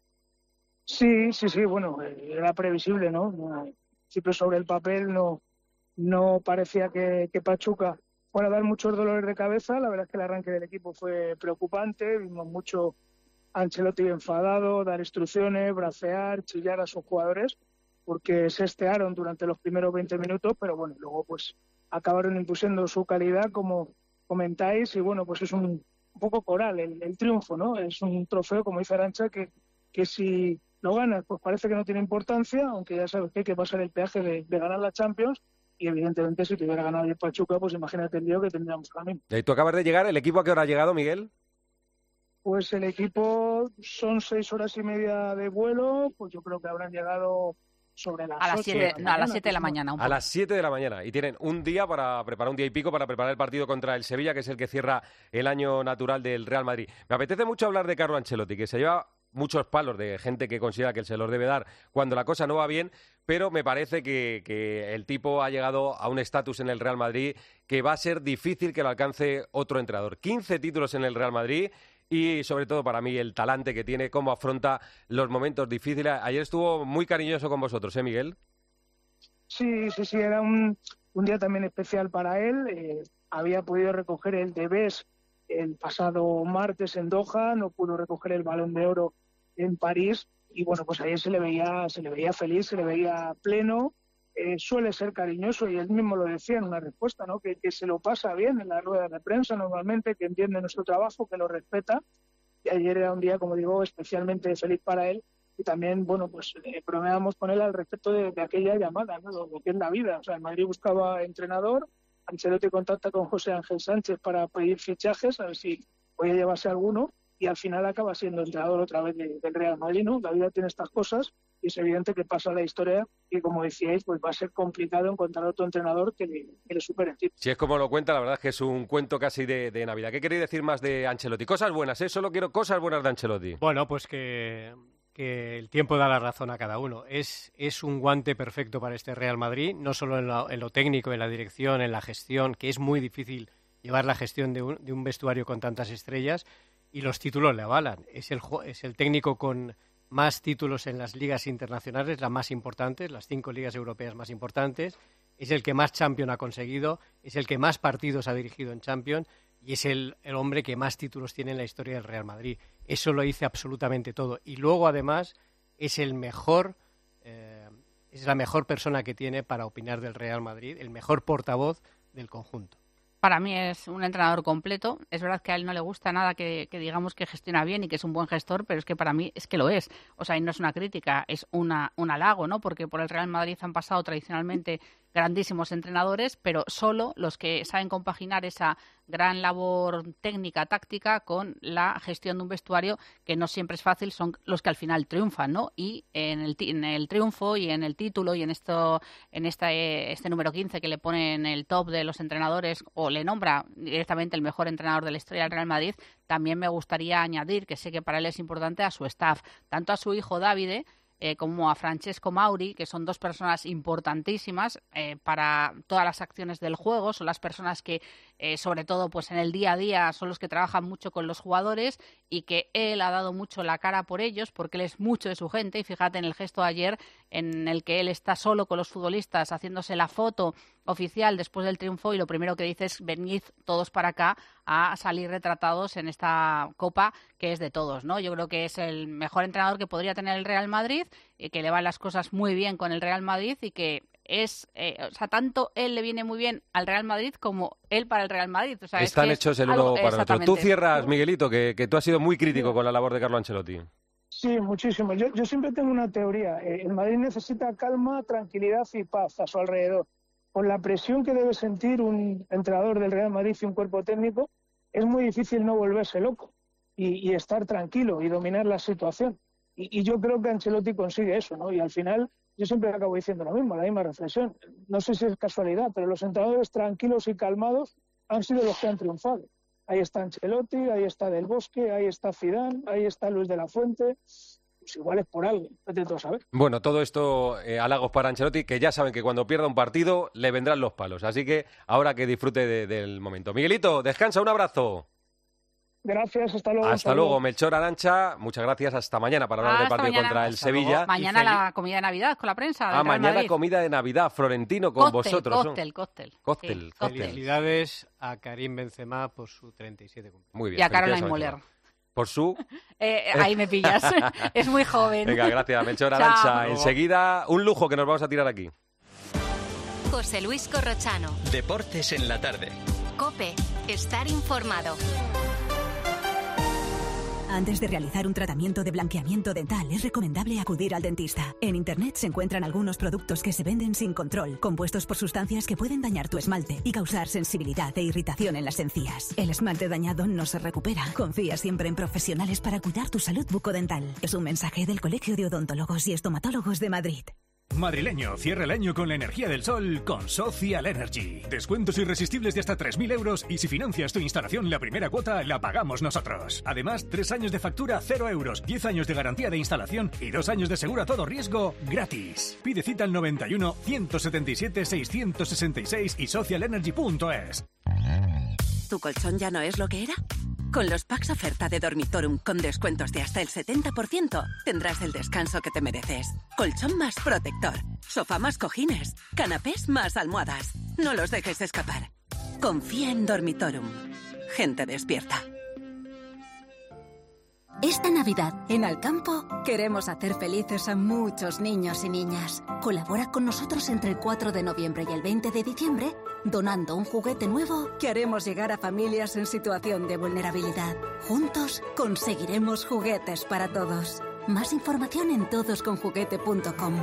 Sí, sí, sí, bueno, eh, era previsible, ¿no? No, siempre sobre el papel no, no parecía que, que Pachuca fuera a dar muchos dolores de cabeza. La verdad es que el arranque del equipo fue preocupante. Vimos mucho a Ancelotti enfadado, dar instrucciones, bracear, chillar a sus jugadores, porque se estearon durante los primeros veinte minutos, pero bueno, luego pues acabaron impusiendo su calidad, como comentáis, y bueno, pues es un, un poco coral el, el triunfo, ¿no? Es un trofeo, como dice Arantxa, que, que si lo ganas, pues parece que no tiene importancia, aunque ya sabes que hay que pasar el peaje de, de ganar la Champions, y evidentemente si te hubiera ganado el Pachuca, pues imagínate el lío que tendríamos también. Y tú acabas de llegar. ¿El equipo a qué hora ha llegado, Miguel? Pues el equipo son seis horas y media de vuelo, pues yo creo que habrán llegado sobre las a las ocho siete, de la no, a mañana, las siete de la que es mañana. Un A poco. las siete de la mañana. Y tienen un día para preparar, un día y pico para preparar el partido contra el Sevilla, que es el que cierra el año natural del Real Madrid. Me apetece mucho hablar de Carlo Ancelotti, que se lleva muchos palos de gente que considera que él se los debe dar cuando la cosa no va bien, pero me parece que, que el tipo ha llegado a un estatus en el Real Madrid que va a ser difícil que lo alcance otro entrenador. quince títulos en el Real Madrid y sobre todo para mí el talante que tiene, cómo afronta los momentos difíciles. Ayer estuvo muy cariñoso con vosotros, ¿eh, Miguel? Sí, sí, sí, era un, un día también especial para él. Eh, había podido recoger el de Best el pasado martes en Doha, no pudo recoger el Balón de Oro en París y bueno, pues ayer se le veía, se le veía feliz, se le veía pleno. Eh, suele ser cariñoso y él mismo lo decía en una respuesta, ¿no? Que, que se lo pasa bien en las ruedas de prensa normalmente, que entiende nuestro trabajo, que lo respeta. Y ayer era un día, como digo, especialmente feliz para él. Y también, bueno, pues eh, bromeábamos con él al respecto de, de aquella llamada, ¿no? Lo, lo que es la vida. O sea, el Madrid buscaba entrenador, Ancelotti contacta con José Ángel Sánchez para pedir fichajes, a ver si podía llevarse alguno, y al final acaba siendo entrenador otra vez de, del Real Madrid, ¿no? La vida tiene estas cosas y es evidente que pasa la historia y, como decíais, pues va a ser complicado encontrar otro entrenador que le, que le supere el título. Si es como lo cuenta, la verdad es que es un cuento casi de, de Navidad. ¿Qué queréis decir más de Ancelotti? Cosas buenas, ¿eh? Solo quiero cosas buenas de Ancelotti. Bueno, pues que... que el tiempo da la razón a cada uno. Es, es un guante perfecto para este Real Madrid, no solo en lo, en lo técnico, en la dirección, en la gestión, que es muy difícil llevar la gestión de un, de un vestuario con tantas estrellas, y los títulos le avalan. Es el, es el técnico con más títulos en las ligas internacionales, las más importantes, las cinco ligas europeas más importantes, es el que más Champions ha conseguido, es el que más partidos ha dirigido en Champions, y es el, el hombre que más títulos tiene en la historia del Real Madrid. Eso lo dice absolutamente todo. Y luego, además, es el mejor, eh, es la mejor persona que tiene para opinar del Real Madrid, el mejor portavoz del conjunto. Para mí es un entrenador completo. Es verdad que a él no le gusta nada que, que digamos que gestiona bien y que es un buen gestor, pero es que para mí es que lo es. O sea, y no es una crítica, es una, un halago, ¿no? Porque por el Real Madrid han pasado tradicionalmente grandísimos entrenadores, pero solo los que saben compaginar esa gran labor técnica, táctica, con la gestión de un vestuario, que no siempre es fácil, son los que al final triunfan, ¿no? Y en el, en el triunfo y en el título y en esto, en esta, este número quince que le pone en el top de los entrenadores, o le nombra directamente el mejor entrenador de la historia del Real Madrid, también me gustaría añadir, que sé que para él es importante, a su staff, tanto a su hijo Davide, Eh, como a Francesco Mauri, que son dos personas importantísimas eh, para todas las acciones del juego. Son las personas que, eh, sobre todo pues en el día a día, son los que trabajan mucho con los jugadores, y que él ha dado mucho la cara por ellos, porque él es mucho de su gente. Y fíjate en el gesto de ayer, en el que él está solo con los futbolistas haciéndose la foto oficial después del triunfo, y lo primero que dice es: venid todos para acá a salir retratados en esta copa que es de todos, ¿no? Yo creo que es el mejor entrenador que podría tener el Real Madrid, y que le van las cosas muy bien con el Real Madrid, y que es, eh, o sea, tanto él le viene muy bien al Real Madrid como él para el Real Madrid. O sea, Están es que hechos el algo, uno para el otro. Tú cierras, Miguelito, que, que tú has sido muy crítico con la labor de Carlo Ancelotti. Sí, muchísimo. Yo, yo siempre tengo una teoría. Eh, el Madrid necesita calma, tranquilidad y paz a su alrededor. Con la presión que debe sentir un entrenador del Real Madrid y un cuerpo técnico, es muy difícil no volverse loco y, y estar tranquilo y dominar la situación. Y, y yo creo que Ancelotti consigue eso, ¿no? Y al final, yo siempre acabo diciendo lo mismo, la misma reflexión. No sé si es casualidad, pero los entrenadores tranquilos y calmados han sido los que han triunfado. Ahí está Ancelotti, ahí está Del Bosque, ahí está Zidane, ahí está Luis de la Fuente. Pues igual es por algo, vete tú a saber. Bueno, todo esto eh, halagos para Ancelotti, que ya saben que cuando pierda un partido le vendrán los palos. Así que ahora que disfrute de, del momento. Miguelito, descansa, un abrazo. Gracias, hasta luego. Hasta luego, Melchor, Arantxa, muchas gracias, hasta mañana para hablar Ah, del hasta partido mañana. contra el Hasta Sevilla. luego. Mañana la comida de Navidad con la prensa. del Ah, Real mañana Madrid. comida de Navidad, Florentino con Cóctel, vosotros. ¿no? Cóctel, cóctel. Cóctel, Sí, cóctel. Felicidades a Karim Benzema por su treinta y siete cumpleaños. Muy bien. Y a felicidades Caroline Benzema. Müller. Por su... Eh, ahí me pillas. Es muy joven. Venga, gracias, Melchor, Chao. Arantxa. Enseguida, un lujo que nos vamos a tirar aquí. José Luis Corrochano. Deportes en la tarde. COPE. Estar informado. Antes de realizar un tratamiento de blanqueamiento dental, es recomendable acudir al dentista. En Internet se encuentran algunos productos que se venden sin control, compuestos por sustancias que pueden dañar tu esmalte y causar sensibilidad e irritación en las encías. El esmalte dañado no se recupera. Confía siempre en profesionales para cuidar tu salud bucodental. Es un mensaje del Colegio de Odontólogos y Estomatólogos de Madrid. Madrileño, cierra el año con la energía del sol con Social Energy. Descuentos irresistibles de hasta tres mil euros y si financias tu instalación, la primera cuota la pagamos nosotros. Además, tres años de factura, cero euros, diez años de garantía de instalación y dos años de seguro a todo riesgo gratis. Pide cita al noventa y uno, ciento setenta y siete, seiscientos sesenta y seis y social energy punto es. ¿Tu colchón ya no es lo que era? Con los packs oferta de Dormitorum con descuentos de hasta el setenta por ciento, tendrás el descanso que te mereces. Colchón más protector, sofá más cojines, canapés más almohadas. No los dejes escapar. Confía en Dormitorum. Gente despierta. Esta Navidad, en Alcampo, queremos hacer felices a muchos niños y niñas. Colabora con nosotros entre el cuatro de noviembre y el veinte de diciembre, donando un juguete nuevo que haremos llegar a familias en situación de vulnerabilidad. Juntos conseguiremos juguetes para todos. Más información en todos con juguete punto com.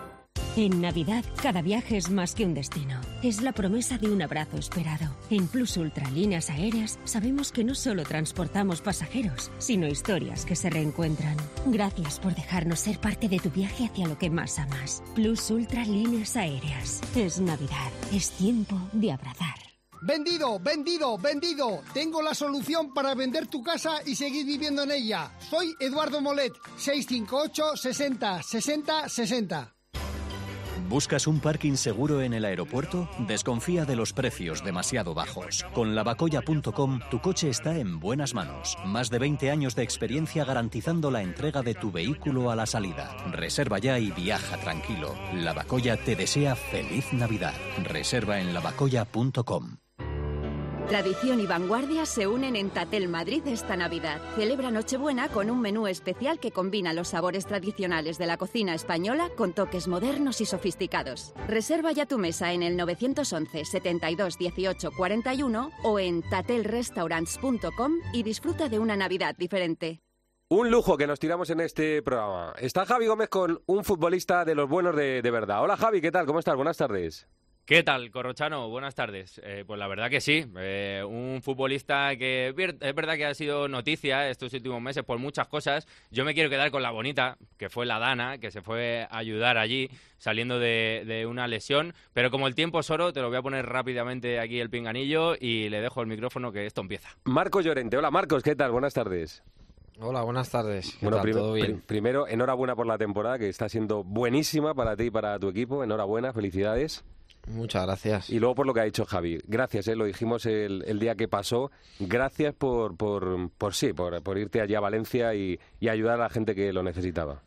En Navidad, cada viaje es más que un destino. Es la promesa de un abrazo esperado. En Plus Ultra Líneas Aéreas sabemos que no solo transportamos pasajeros, sino historias que se reencuentran. Gracias por dejarnos ser parte de tu viaje hacia lo que más amas. Plus Ultra Líneas Aéreas. Es Navidad. Es tiempo de abrazar. Vendido, vendido, vendido. Tengo la solución para vender tu casa y seguir viviendo en ella. Soy Eduardo Molet, seis cinco ocho, sesenta, sesenta, sesenta. ¿Buscas un parking seguro en el aeropuerto? Desconfía de los precios demasiado bajos. Con lavacoya punto com tu coche está en buenas manos. Más de veinte años de experiencia garantizando la entrega de tu vehículo a la salida. Reserva ya y viaja tranquilo. Lavacoya te desea feliz Navidad. Reserva en lavacoya punto com. Tradición y vanguardia se unen en Tatel Madrid esta Navidad. Celebra Nochebuena con un menú especial que combina los sabores tradicionales de la cocina española con toques modernos y sofisticados. Reserva ya tu mesa en el nueve once, setenta y dos, dieciocho, cuarenta y uno o en tatel restaurants punto com y disfruta de una Navidad diferente. Un lujo que nos tiramos en este programa. Está Javi Gómez con un futbolista de los buenos de, de verdad. Hola Javi, ¿qué tal? ¿Cómo estás? Buenas tardes. ¿Qué tal, Corrochano? Buenas tardes. Eh, pues la verdad que sí, eh, un futbolista que es verdad que ha sido noticia estos últimos meses por muchas cosas. Yo me quiero quedar con la bonita, que fue la Dana, que se fue a ayudar allí saliendo de, de una lesión. Pero como el tiempo es oro, te lo voy a poner rápidamente aquí el pinganillo y le dejo el micrófono que esto empieza. Marcos Llorente. Hola Marcos, ¿qué tal? Buenas tardes. Hola, buenas tardes. ¿Qué bueno, tal? prim ¿Todo bien? Prim primero, enhorabuena por la temporada, que está siendo buenísima para ti y para tu equipo. Enhorabuena, felicidades. Muchas gracias. Y luego por lo que ha dicho Javi, gracias, eh, lo dijimos el, el día que pasó, gracias por, por, por sí, por, por irte allí a Valencia y, y ayudar a la gente que lo necesitaba.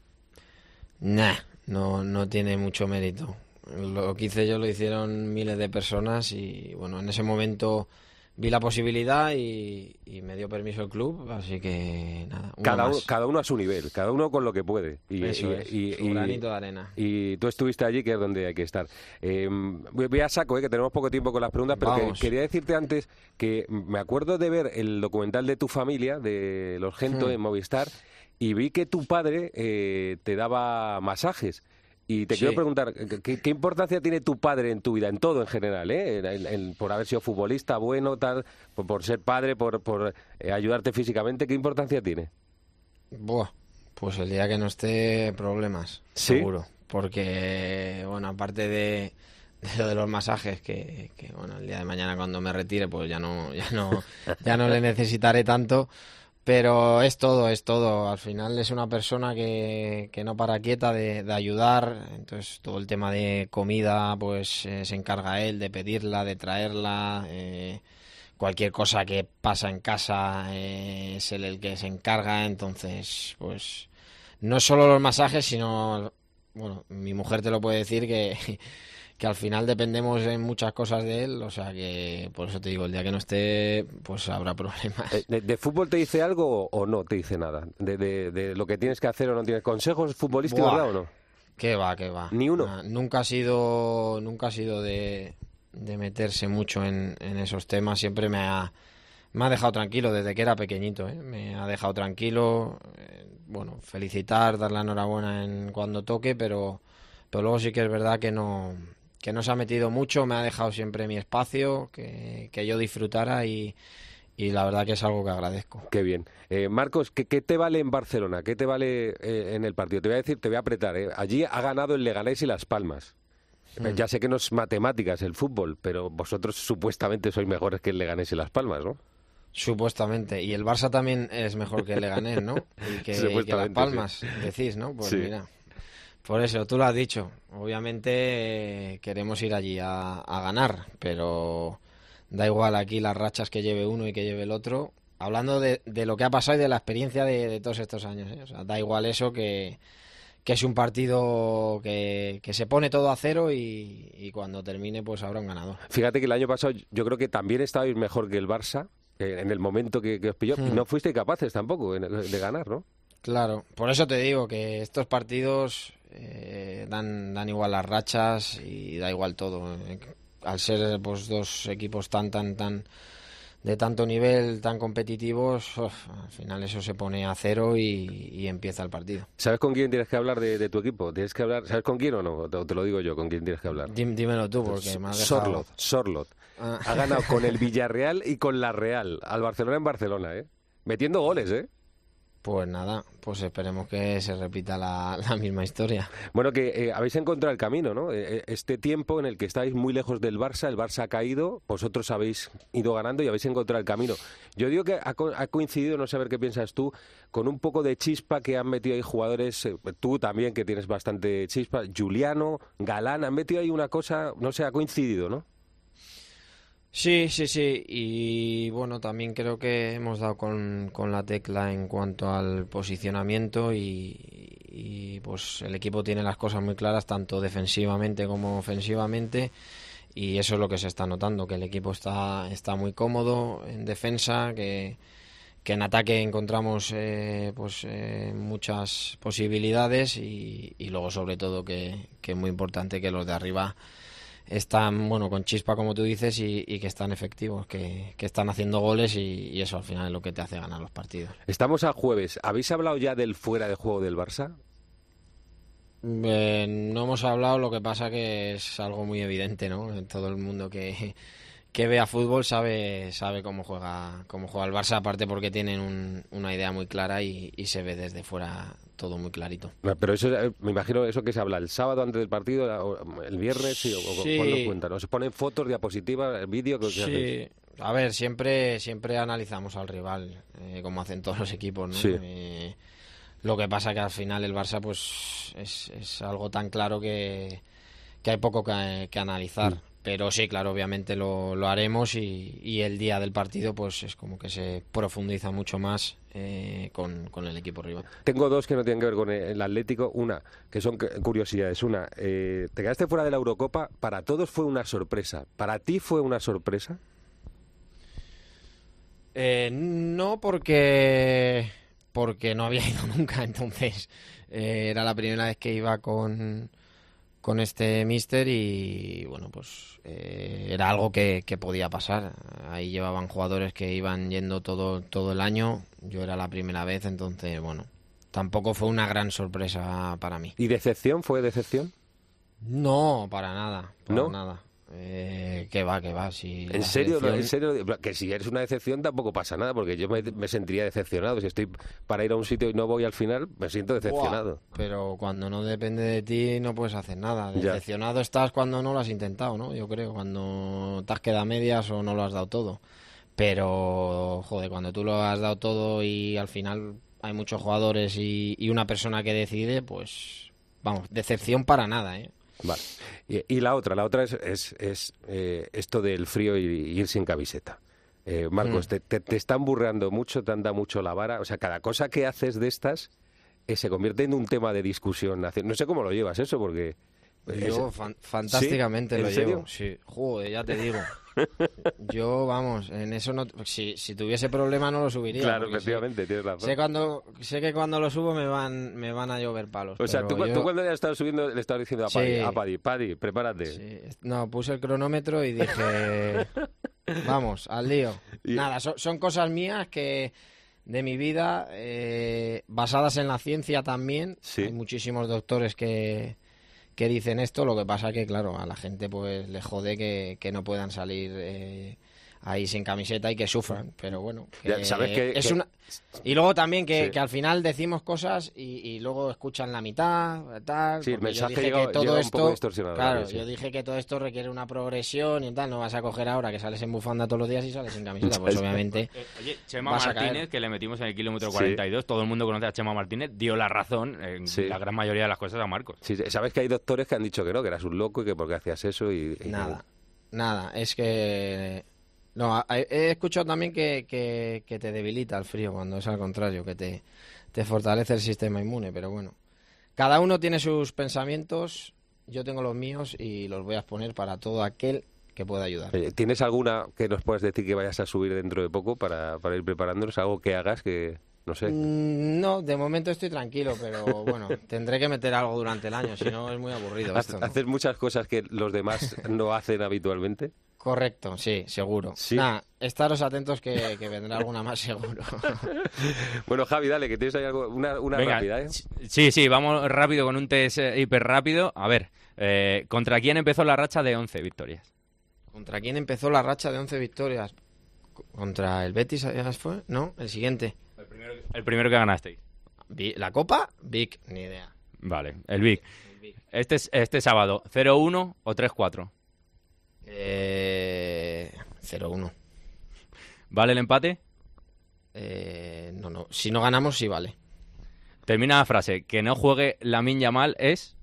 Nah, no, no tiene mucho mérito. Lo que hice yo lo hicieron miles de personas y bueno, en ese momento vi la posibilidad y, y me dio permiso el club, así que nada. Cada uno, cada uno a su nivel, cada uno con lo que puede. Y, Eso y, es, y, su granito de arena. Y tú estuviste allí, que es donde hay que estar. Eh, voy a saco, eh, que tenemos poco tiempo con las preguntas, pero que, quería decirte antes que me acuerdo de ver el documental de tu familia, de Los Gento, hmm. en Movistar, y vi que tu padre eh, te daba masajes. Y te sí. quiero preguntar, ¿qué, ¿qué importancia tiene tu padre en tu vida, en todo en general, eh? en, en, por haber sido futbolista, bueno, tal, por, por ser padre, por, por eh, ayudarte físicamente, ¿qué importancia tiene? Buah, pues el día que no esté, problemas, ¿Sí? seguro. Porque, bueno, aparte de, de lo de los masajes, que, que, bueno, el día de mañana cuando me retire, pues ya no, ya no, ya no le necesitaré tanto. Pero es todo, es todo. Al final es una persona que, que no para quieta de, de ayudar. Entonces todo el tema de comida pues eh, se encarga él de pedirla, de traerla. Eh, cualquier cosa que pasa en casa eh, es él el que se encarga. Entonces pues no solo los masajes, sino, bueno, mi mujer te lo puede decir que... que al final dependemos en muchas cosas de él, o sea que por eso te digo, el día que no esté, pues habrá problemas. ¿De, de fútbol te dice algo o no te dice nada? ¿De, de, de lo que tienes que hacer o no tienes? ¿Consejos futbolísticos o no? ¿Qué va, qué va? ¿Ni uno? Nah, nunca ha sido, nunca ha sido de, de meterse mucho en, en esos temas, siempre me ha, me ha dejado tranquilo desde que era pequeñito, ¿eh? Me ha dejado tranquilo, eh, bueno, felicitar, dar la enhorabuena en cuando toque, pero, pero luego sí que es verdad que no... que no se ha metido mucho, me ha dejado siempre mi espacio, que, que yo disfrutara y, y la verdad que es algo que agradezco. Qué bien. Eh, Marcos, ¿qué, ¿qué te vale en Barcelona? ¿Qué te vale eh, en el partido? Te voy a decir, te voy a apretar. ¿eh? Allí ha ganado el Leganés y Las Palmas. Mm. Ya sé que no es matemáticas el fútbol, pero vosotros supuestamente sois mejores que el Leganés y Las Palmas, ¿no? Supuestamente. Y el Barça también es mejor que el Leganés, ¿no? Y que, y que Las Palmas, sí. decís, ¿no? Pues sí. Mira... Por eso, tú lo has dicho. Obviamente eh, queremos ir allí a, a ganar, pero da igual aquí las rachas que lleve uno y que lleve el otro. hablando de, de lo que ha pasado y de la experiencia de, de todos estos años, ¿eh? O sea, da igual eso que, que es un partido que, que se pone todo a cero y, y cuando termine pues habrá un ganador. Fíjate que el año pasado yo creo que también estabais mejor que el Barça, eh, en el momento que, que os pilló, Hmm. y no fuisteis capaces tampoco de, de ganar, ¿no? Claro, por eso te digo que estos partidos eh, dan, dan igual las rachas y da igual todo. Eh, Al ser pues dos equipos tan, tan, tan de tanto nivel, tan competitivos, uf, al final eso se pone a cero y, y empieza el partido. ¿Sabes con quién tienes que hablar de, de tu equipo? ¿Tienes que hablar? ¿Sabes con quién o no? Te, te lo digo yo, con quién tienes que hablar. Dím- dímelo tú, porque me has dejado... Sorlot, Sorlot. Ah. Ha ganado con el Villarreal y con la Real, al Barcelona en Barcelona, ¿eh? Metiendo goles, ¿eh? Pues nada, pues esperemos que se repita la, la misma historia. Bueno, que eh, habéis encontrado el camino, ¿no? Eh, este tiempo en el que estáis muy lejos del Barça, el Barça ha caído, vosotros habéis ido ganando y habéis encontrado el camino. Yo digo que ha, co- ha coincidido, no sé a ver qué piensas tú, con un poco de chispa que han metido ahí jugadores, eh, tú también que tienes bastante chispa, Juliano, Galán, han metido ahí una cosa, no sé, ha coincidido, ¿no? Sí, sí, sí. Y bueno, también creo que hemos dado con, con la tecla en cuanto al posicionamiento y, y pues el equipo tiene las cosas muy claras, tanto defensivamente como ofensivamente. Y eso es lo que se está notando, que el equipo está, está muy cómodo en defensa, que, que en ataque encontramos eh, pues eh, muchas posibilidades y, y luego sobre todo que, que es muy importante que los de arriba están, bueno, con chispa como tú dices y, y que están efectivos, que, que están haciendo goles y, y eso al final es lo que te hace ganar los partidos. Estamos a jueves. ¿Habéis hablado ya del fuera de juego del Barça? Eh, no hemos hablado, lo que pasa que es algo muy evidente, ¿no? Todo el mundo que, que vea fútbol sabe sabe cómo juega cómo juega el Barça, aparte porque tienen un- una idea muy clara y, y se ve desde fuera todo muy clarito. Pero eso, eh, me imagino eso que se habla el sábado antes del partido, o el viernes, sí, o, o Sí. ¿cuándo cuentan? ¿O se ponen fotos, diapositivas, el vídeo? ¿qué- qué hacéis? Sí, a ver, siempre siempre analizamos al rival, eh, como hacen todos los equipos, ¿no? Sí. Eh, lo que pasa que al final el Barça pues es, es algo tan claro que, que hay poco que, que analizar. Mm. Pero sí, claro, obviamente lo, lo haremos y, y el día del partido pues es como que se profundiza mucho más eh, con, con el equipo rival. Tengo dos que no tienen que ver con el Atlético. Una, que son cu- curiosidades. Una, eh, te quedaste fuera de la Eurocopa. Para todos fue una sorpresa. ¿Para ti fue una sorpresa? Eh, no, porque porque no había ido nunca, entonces eh, era la primera vez que iba con, con este míster y bueno, pues eh, era algo que, que podía pasar. Ahí llevaban jugadores que iban yendo todo, todo el año, yo era la primera vez, entonces bueno, tampoco fue una gran sorpresa para mí. ¿Y decepción? ¿Fue decepción? No, para nada, para ¿No? nada. Eh, que va, que va. Si ¿En la serio? selección- ¿En serio? Que si eres una decepción tampoco pasa nada, porque yo me, me sentiría decepcionado. Si estoy para ir a un sitio y no voy al final, me siento decepcionado. Buah, pero cuando no depende de ti no puedes hacer nada. Ya. Decepcionado estás cuando no lo has intentado, ¿no? Yo creo, cuando te has quedado a medias o no lo has dado todo. Pero, joder, cuando tú lo has dado todo y al final hay muchos jugadores y, y una persona que decide, pues, vamos, decepción para nada, ¿eh? Vale. Y, y la otra, la otra es, es, es eh, esto del frío y, y ir sin camiseta. Eh, Marcos, Mm. te, te, te están burreando mucho, te anda mucho la vara. O sea, cada cosa que haces de estas eh, se convierte en un tema de discusión. Hace- No sé cómo lo llevas eso, porque... Yo es- fan- fantásticamente ¿Sí? lo ¿En serio? llevo. Sí, joder, ya te digo. Yo, vamos, en eso no. Si, si tuviese problema no lo subiría. Claro, porque efectivamente, sé, tienes razón. sé cuando sé que cuando lo subo me van me van a llover palos. O sea, pero tú, cu- yo- tú cuando ya estabas subiendo le estabas diciendo a Paddy, Sí. a Paddy, Paddy, prepárate. Sí, no, puse el cronómetro y dije, vamos, al lío. Nada, son, son cosas mías que de mi vida, eh, basadas en la ciencia también. Hay muchísimos doctores que, que dicen esto, lo que pasa que, claro, a la gente pues le jode que, que no puedan salir eh, ahí sin camiseta y que sufran, pero bueno, que Ya, ¿sabes que- es que- una... Y luego también que, Sí. que al final decimos cosas y, y luego escuchan la mitad, tal. Sí, el porque yo mensaje dije llega- que todo llega un esto, poco distorsionado, claro, también, sí. yo dije que todo esto requiere una progresión y tal, no vas a coger ahora que sales en bufanda todos los días y sales sin camiseta, pues Ya, ya. obviamente Eh, Oye, Chema vas a Martínez, caer. que le metimos en el kilómetro Sí. cuarenta y dos, todo el mundo conoce a Chema Martínez, dio la razón en Sí. la gran mayoría de las cosas a Marcos. Sí, sabes que hay doctores que han dicho que no, que eras un loco y que por qué hacías eso y... y- Nada, nada, es que No, he escuchado también que, que, que te debilita el frío, cuando es al contrario, que te, te fortalece el sistema inmune, pero bueno. Cada uno tiene sus pensamientos, yo tengo los míos y los voy a exponer para todo aquel que pueda ayudar. ¿Tienes alguna que nos puedas decir que vayas a subir dentro de poco para, para ir preparándonos? ¿Algo que hagas que, no sé? Mm, no, de momento estoy tranquilo, pero bueno, tendré que meter algo durante el año, si no es muy aburrido esto, ¿no? ¿Haces muchas cosas que los demás no hacen habitualmente? Correcto, sí, seguro. ¿Sí? Nah, estaros atentos que, que vendrá alguna más seguro. Bueno, Javi, dale, que tienes ahí algo, una, una Venga, rápida, ¿eh? Sí, sí, vamos rápido con un test eh, hiper rápido. A ver, eh, ¿contra quién empezó la racha de once victorias? ¿Contra quién empezó la racha de once victorias? ¿Contra el Betis ya fue? No, el siguiente. El primero, el primero que ganasteis. ¿La Copa? Vic, ni idea. Vale, el Vic. Este, es, este sábado, ¿cero uno o tres cuatro? Eh, cero uno. ¿Vale el empate? Eh, no, no. Si no ganamos, sí vale. Termina la frase. Que no juegue Lamine Yamal es...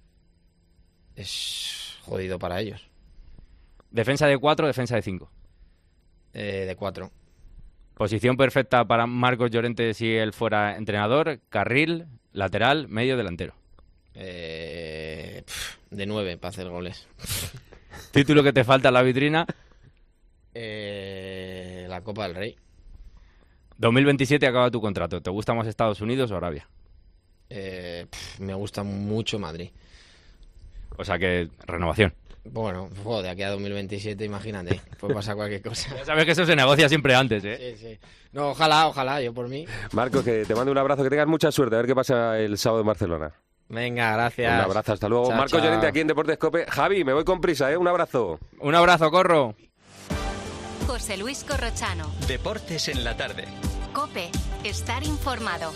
Es jodido para ellos. ¿Defensa de cuatro o defensa de cinco? Eh, de cuatro. Posición perfecta para Marcos Llorente si él fuera entrenador. Carril, lateral, medio, delantero. Eh, pff, de nueve para hacer goles. ¿Título que te falta en la vitrina? Eh, la Copa del Rey. dos mil veintisiete acaba tu contrato. ¿Te gusta más Estados Unidos o Arabia? Eh, pff, me gusta mucho Madrid. O sea que, renovación. Bueno, jo, de aquí a dos mil veintisiete, imagínate, puede pasar cualquier cosa. Ya sabes que eso se negocia siempre antes, ¿eh? Sí, sí. No, ojalá, ojalá, yo por mí. Marcos, que te mando un abrazo, que tengas mucha suerte. A ver qué pasa el sábado en Barcelona. Venga, gracias. Un abrazo, hasta luego. Chao, Marcos chao. Llorente aquí en Deportes Cope. Javi, me voy con prisa, ¿eh? Un abrazo. Un abrazo, corro. José Luis Corrochano. Deportes en la tarde. Cope, estar informado.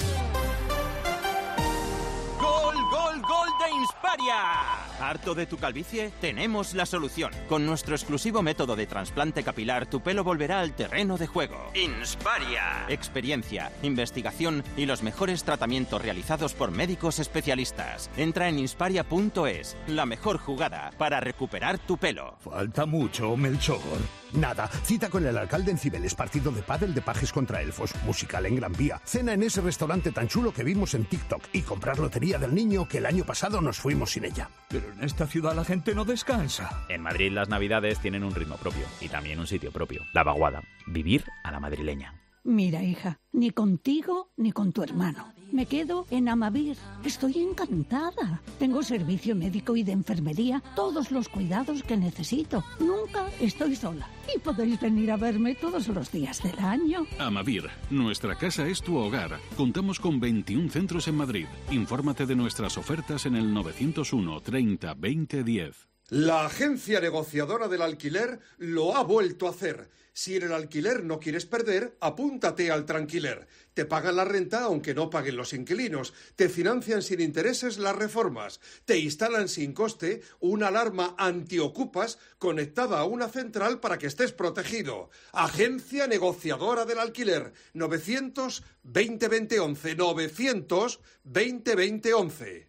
¡Gol, gol, gol de Insparia! ¿Harto de tu calvicie? Tenemos la solución. Con nuestro exclusivo método de trasplante capilar, tu pelo volverá al terreno de juego. Insparia. Experiencia, investigación y los mejores tratamientos realizados por médicos especialistas. Entra en insparia punto es, la mejor jugada para recuperar tu pelo. Falta mucho, Melchor. Nada, cita con el alcalde en Cibeles, partido de pádel de Pajes contra Elfos, musical en Gran Vía, cena en ese restaurante tan chulo que vimos en TikTok y comprar lotería del niño que el año pasado nos fuimos sin ella. Pero en esta ciudad la gente no descansa. En Madrid las navidades tienen un ritmo propio y también un sitio propio, la vaguada, vivir a la madrileña. Mira, hija, ni contigo ni con tu hermano. Me quedo en Amavir. Estoy encantada. Tengo servicio médico y de enfermería, todos los cuidados que necesito. Nunca estoy sola. Y podéis venir a verme todos los días del año. Amavir, nuestra casa es tu hogar. Contamos con veintiún centros en Madrid. Infórmate de nuestras ofertas en el novecientos uno treinta veinte diez. La agencia negociadora del alquiler lo ha vuelto a hacer. Si en el alquiler no quieres perder, apúntate al Tranquiler. Te pagan la renta aunque no paguen los inquilinos. Te financian sin intereses las reformas. Te instalan sin coste una alarma antiocupas conectada a una central para que estés protegido. Agencia negociadora del alquiler. novecientos veinte veinte once. novecientos veinte veinte once.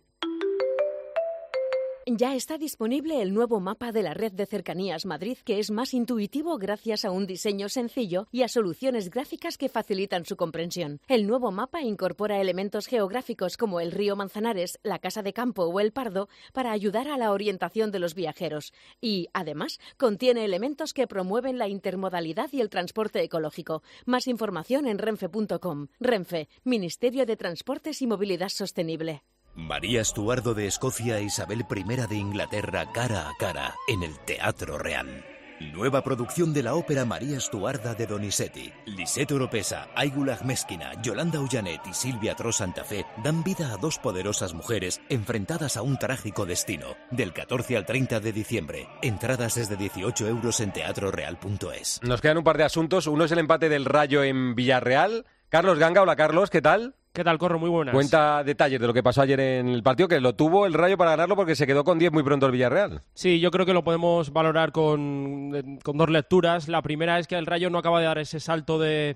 Ya está disponible el nuevo mapa de la Red de Cercanías Madrid, que es más intuitivo gracias a un diseño sencillo y a soluciones gráficas que facilitan su comprensión. El nuevo mapa incorpora elementos geográficos como el río Manzanares, la Casa de Campo o el Pardo para ayudar a la orientación de los viajeros. Y, además, contiene elementos que promueven la intermodalidad y el transporte ecológico. Más información en renfe punto com. Renfe, Ministerio de Transportes y Movilidad Sostenible. María Estuardo de Escocia e Isabel I de Inglaterra cara a cara en el Teatro Real. Nueva producción de la ópera María Estuarda de Donizetti. Lisette Oropesa, Aigul Meskina, Yolanda Ullanet y Silvia Tro Santa Fe dan vida a dos poderosas mujeres enfrentadas a un trágico destino. Del catorce al treinta de diciembre. Entradas desde dieciocho euros en teatro real punto es. Nos quedan un par de asuntos. Uno es el empate del Rayo en Villarreal. Carlos Ganga, hola Carlos, ¿qué tal? ¿Qué tal, Corro? Muy buenas. Cuenta detalles de lo que pasó ayer en el partido, que lo tuvo el Rayo para ganarlo porque se quedó con diez muy pronto el Villarreal. Sí, yo creo que lo podemos valorar con, con dos lecturas. La primera es que el Rayo no acaba de dar ese salto de,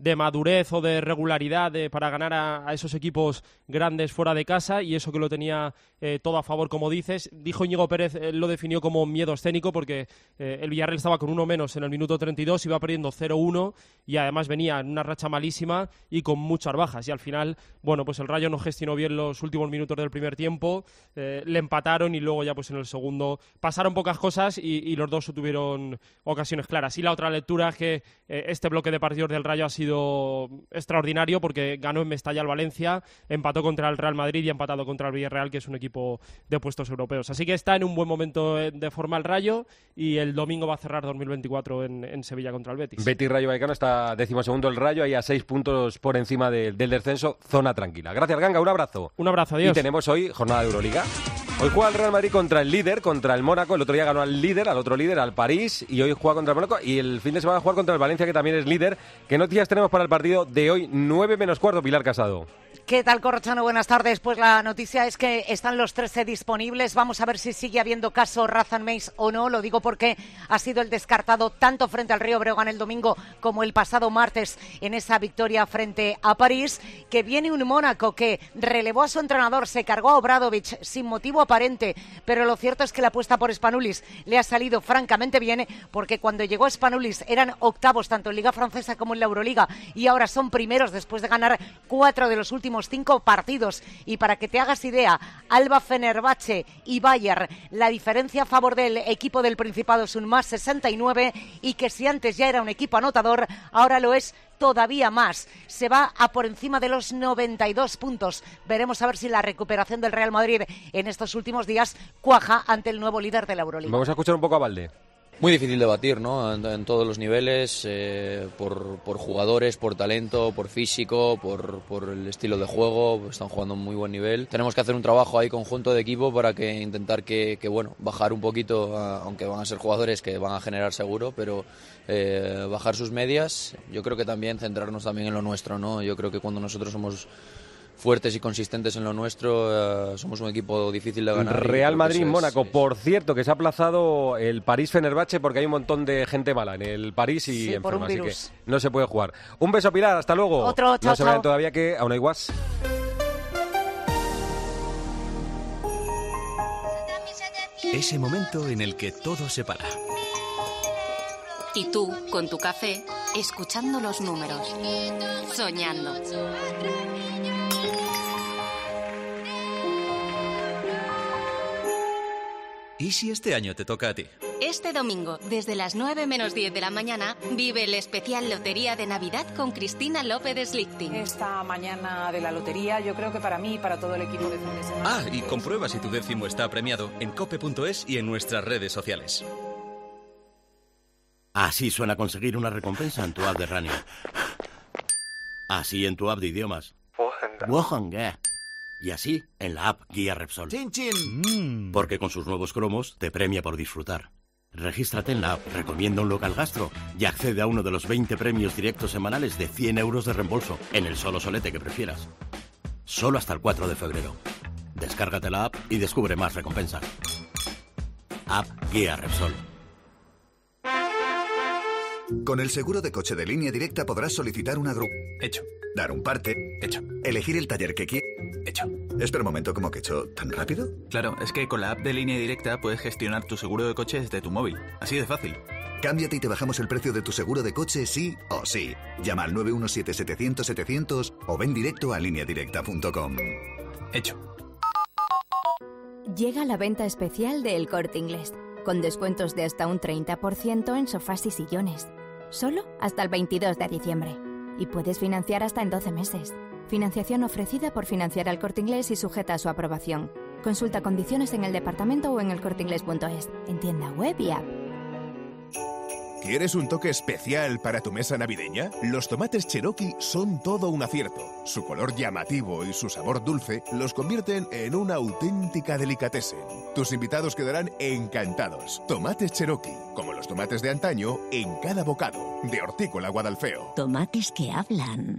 de madurez o de regularidad de, para ganar a, a esos equipos grandes fuera de casa, y eso que lo tenía eh, todo a favor, como dices. Dijo Íñigo Pérez, él lo definió como miedo escénico, porque eh, el Villarreal estaba con uno menos en el minuto treinta y dos, iba perdiendo cero uno y además venía en una racha malísima y con muchas bajas, y al final, bueno, pues el Rayo no gestionó bien los últimos minutos del primer tiempo, eh, le empataron y luego ya pues en el segundo pasaron pocas cosas y, y los dos tuvieron ocasiones claras. Y la otra lectura es que eh, este bloque de partidos del Rayo ha sido extraordinario, porque ganó en Mestalla al Valencia, empató contra el Real Madrid y ha empatado contra el Villarreal, que es un equipo de puestos europeos. Así que está en un buen momento de forma el Rayo, y el domingo va a cerrar dos mil veinticuatro en, en Sevilla contra el Betis. Betis Rayo Vallecano, está decimosegundo el Rayo, ahí a seis puntos por encima de, del descenso, zona tranquila. Gracias, Ganga, un abrazo. Un abrazo, adiós. Y tenemos hoy jornada de Euroliga. Hoy juega el Real Madrid contra el líder, contra el Mónaco. El otro día ganó al líder, al otro líder, al París, y hoy juega contra el Mónaco, y el fin de semana juega contra el Valencia, que también es líder. ¿Qué noticias tenemos para el partido de hoy? nueve menos cuarto, Pilar Casado. ¿Qué tal, Corrochano? Buenas tardes. Pues la noticia es que están los trece disponibles. Vamos a ver si sigue habiendo caso Razan Meis o no. Lo digo porque ha sido el descartado tanto frente al Río Breogán el domingo como el pasado martes en esa victoria frente a París. Que viene un Mónaco que relevó a su entrenador, se cargó a Obradovic sin motivo aparente, pero lo cierto es que la apuesta por Spanulis le ha salido francamente bien, porque cuando llegó Spanulis eran octavos tanto en Liga Francesa como en la Euroliga, y ahora son primeros después de ganar cuatro de los últimos cinco partidos. Y para que te hagas idea, Alba, Fenerbahce y Bayern, la diferencia a favor del equipo del Principado es un más sesenta y nueve, y que si antes ya era un equipo anotador, ahora lo es todavía más. Se va a por encima de los noventa y dos puntos. Veremos a ver si la recuperación del Real Madrid en estos últimos días cuaja ante el nuevo líder de la Euroliga. Vamos a escuchar un poco a Valde. Muy difícil de batir, ¿no? En, en todos los niveles, eh, por, por jugadores, por talento, por físico, por, por el estilo de juego. Están jugando a un muy buen nivel. Tenemos que hacer un trabajo ahí conjunto de equipo para que intentar que, que bueno, bajar un poquito, a, aunque van a ser jugadores que van a generar seguro, pero eh, bajar sus medias. Yo creo que también centrarnos también en lo nuestro, ¿no? Yo creo que cuando nosotros somos fuertes y consistentes en lo nuestro, uh, somos un equipo difícil de ganar. Real Madrid-Mónaco, por cierto, que se ha aplazado el París-Fenerbahce porque hay un montón de gente mala en el París y sí, enferma, así que no se puede jugar. Un beso, Pilar, hasta luego. Otro, chao, no se vayan chao. todavía, que aún hay guas. Ese momento en el que todo se para. Y tú, con tu café, escuchando los números, soñando. ¿Y si este año te toca a ti? Este domingo, desde las nueve menos diez de la mañana, vive el especial Lotería de Navidad con Cristina López Slichting. Esta mañana de la lotería, yo creo que para mí y para todo el equipo de fin de semana. Ah, y comprueba si tu décimo está premiado en cope punto es y en nuestras redes sociales. Así suena conseguir una recompensa en tu app de radio. Así en tu app de idiomas. Wohanga. Y así en la app Guía Repsol. ¡Chin, chin! Mm. Porque con sus nuevos cromos te premia por disfrutar. Regístrate en la app, recomienda un local gastro y accede a uno de los veinte premios directos semanales de cien euros de reembolso en el solo solete que prefieras. Solo hasta el cuatro de febrero. Descárgate la app y descubre más recompensas. App Guía Repsol. Con el seguro de coche de Línea Directa podrás solicitar una grúa. Hecho. Dar un parte. Hecho. Elegir el taller que quieras. Hecho. Espera un momento, ¿cómo que hecho? ¿Tan rápido? Claro, es que con la app de Línea Directa puedes gestionar tu seguro de coche desde tu móvil. Así de fácil. Cámbiate y te bajamos el precio de tu seguro de coche sí o sí. Llama al nueve uno siete, setecientos, setecientos o ven directo a línea directa punto com. Hecho. Llega la venta especial de El Corte Inglés, con descuentos de hasta un treinta por ciento en sofás y sillones. Solo hasta el veintidós de diciembre. Y puedes financiar hasta en doce meses. Financiación ofrecida por Financiar al Corte Inglés y sujeta a su aprobación. Consulta condiciones en el departamento o en el corte inglés punto es, en tienda web y app. ¿Quieres un toque especial para tu mesa navideña? Los tomates Cherokee son todo un acierto. Su color llamativo y su sabor dulce los convierten en una auténtica delicatessen. Tus invitados quedarán encantados. Tomates Cherokee, como los tomates de antaño, en cada bocado. De Hortícola Guadalfeo. Tomates que hablan.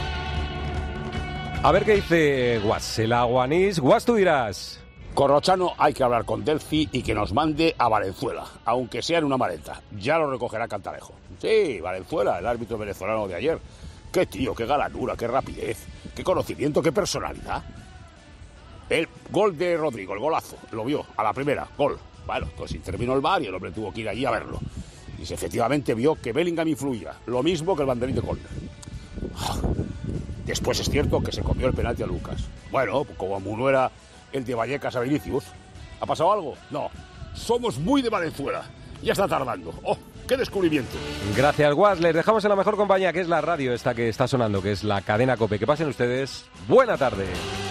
A ver qué dice Guas, el aguanís. Guas, tú dirás. Corrochano, hay que hablar con Delphi y que nos mande a Valenzuela, aunque sea en una maleta. Ya lo recogerá Cantalejo. Sí, Valenzuela, el árbitro venezolano de ayer. Qué tío, qué galanura, qué rapidez, qué conocimiento, qué personalidad. El gol de Rodrigo, el golazo, lo vio a la primera, gol. Bueno, pues intervino el V A R y el hombre tuvo que ir allí a verlo. Y se efectivamente vio que Bellingham influía, lo mismo que el banderín de córner. Después es cierto que se comió el penalti a Lucas. Bueno, como no era el de Vallecas a Vinicius. ¿Ha pasado algo? No. Somos muy de Valenzuela. Ya está tardando. ¡Oh, qué descubrimiento! Gracias, Guas. Les dejamos en la mejor compañía, que es la radio esta que está sonando, que es la cadena COPE. Que pasen ustedes buena tarde.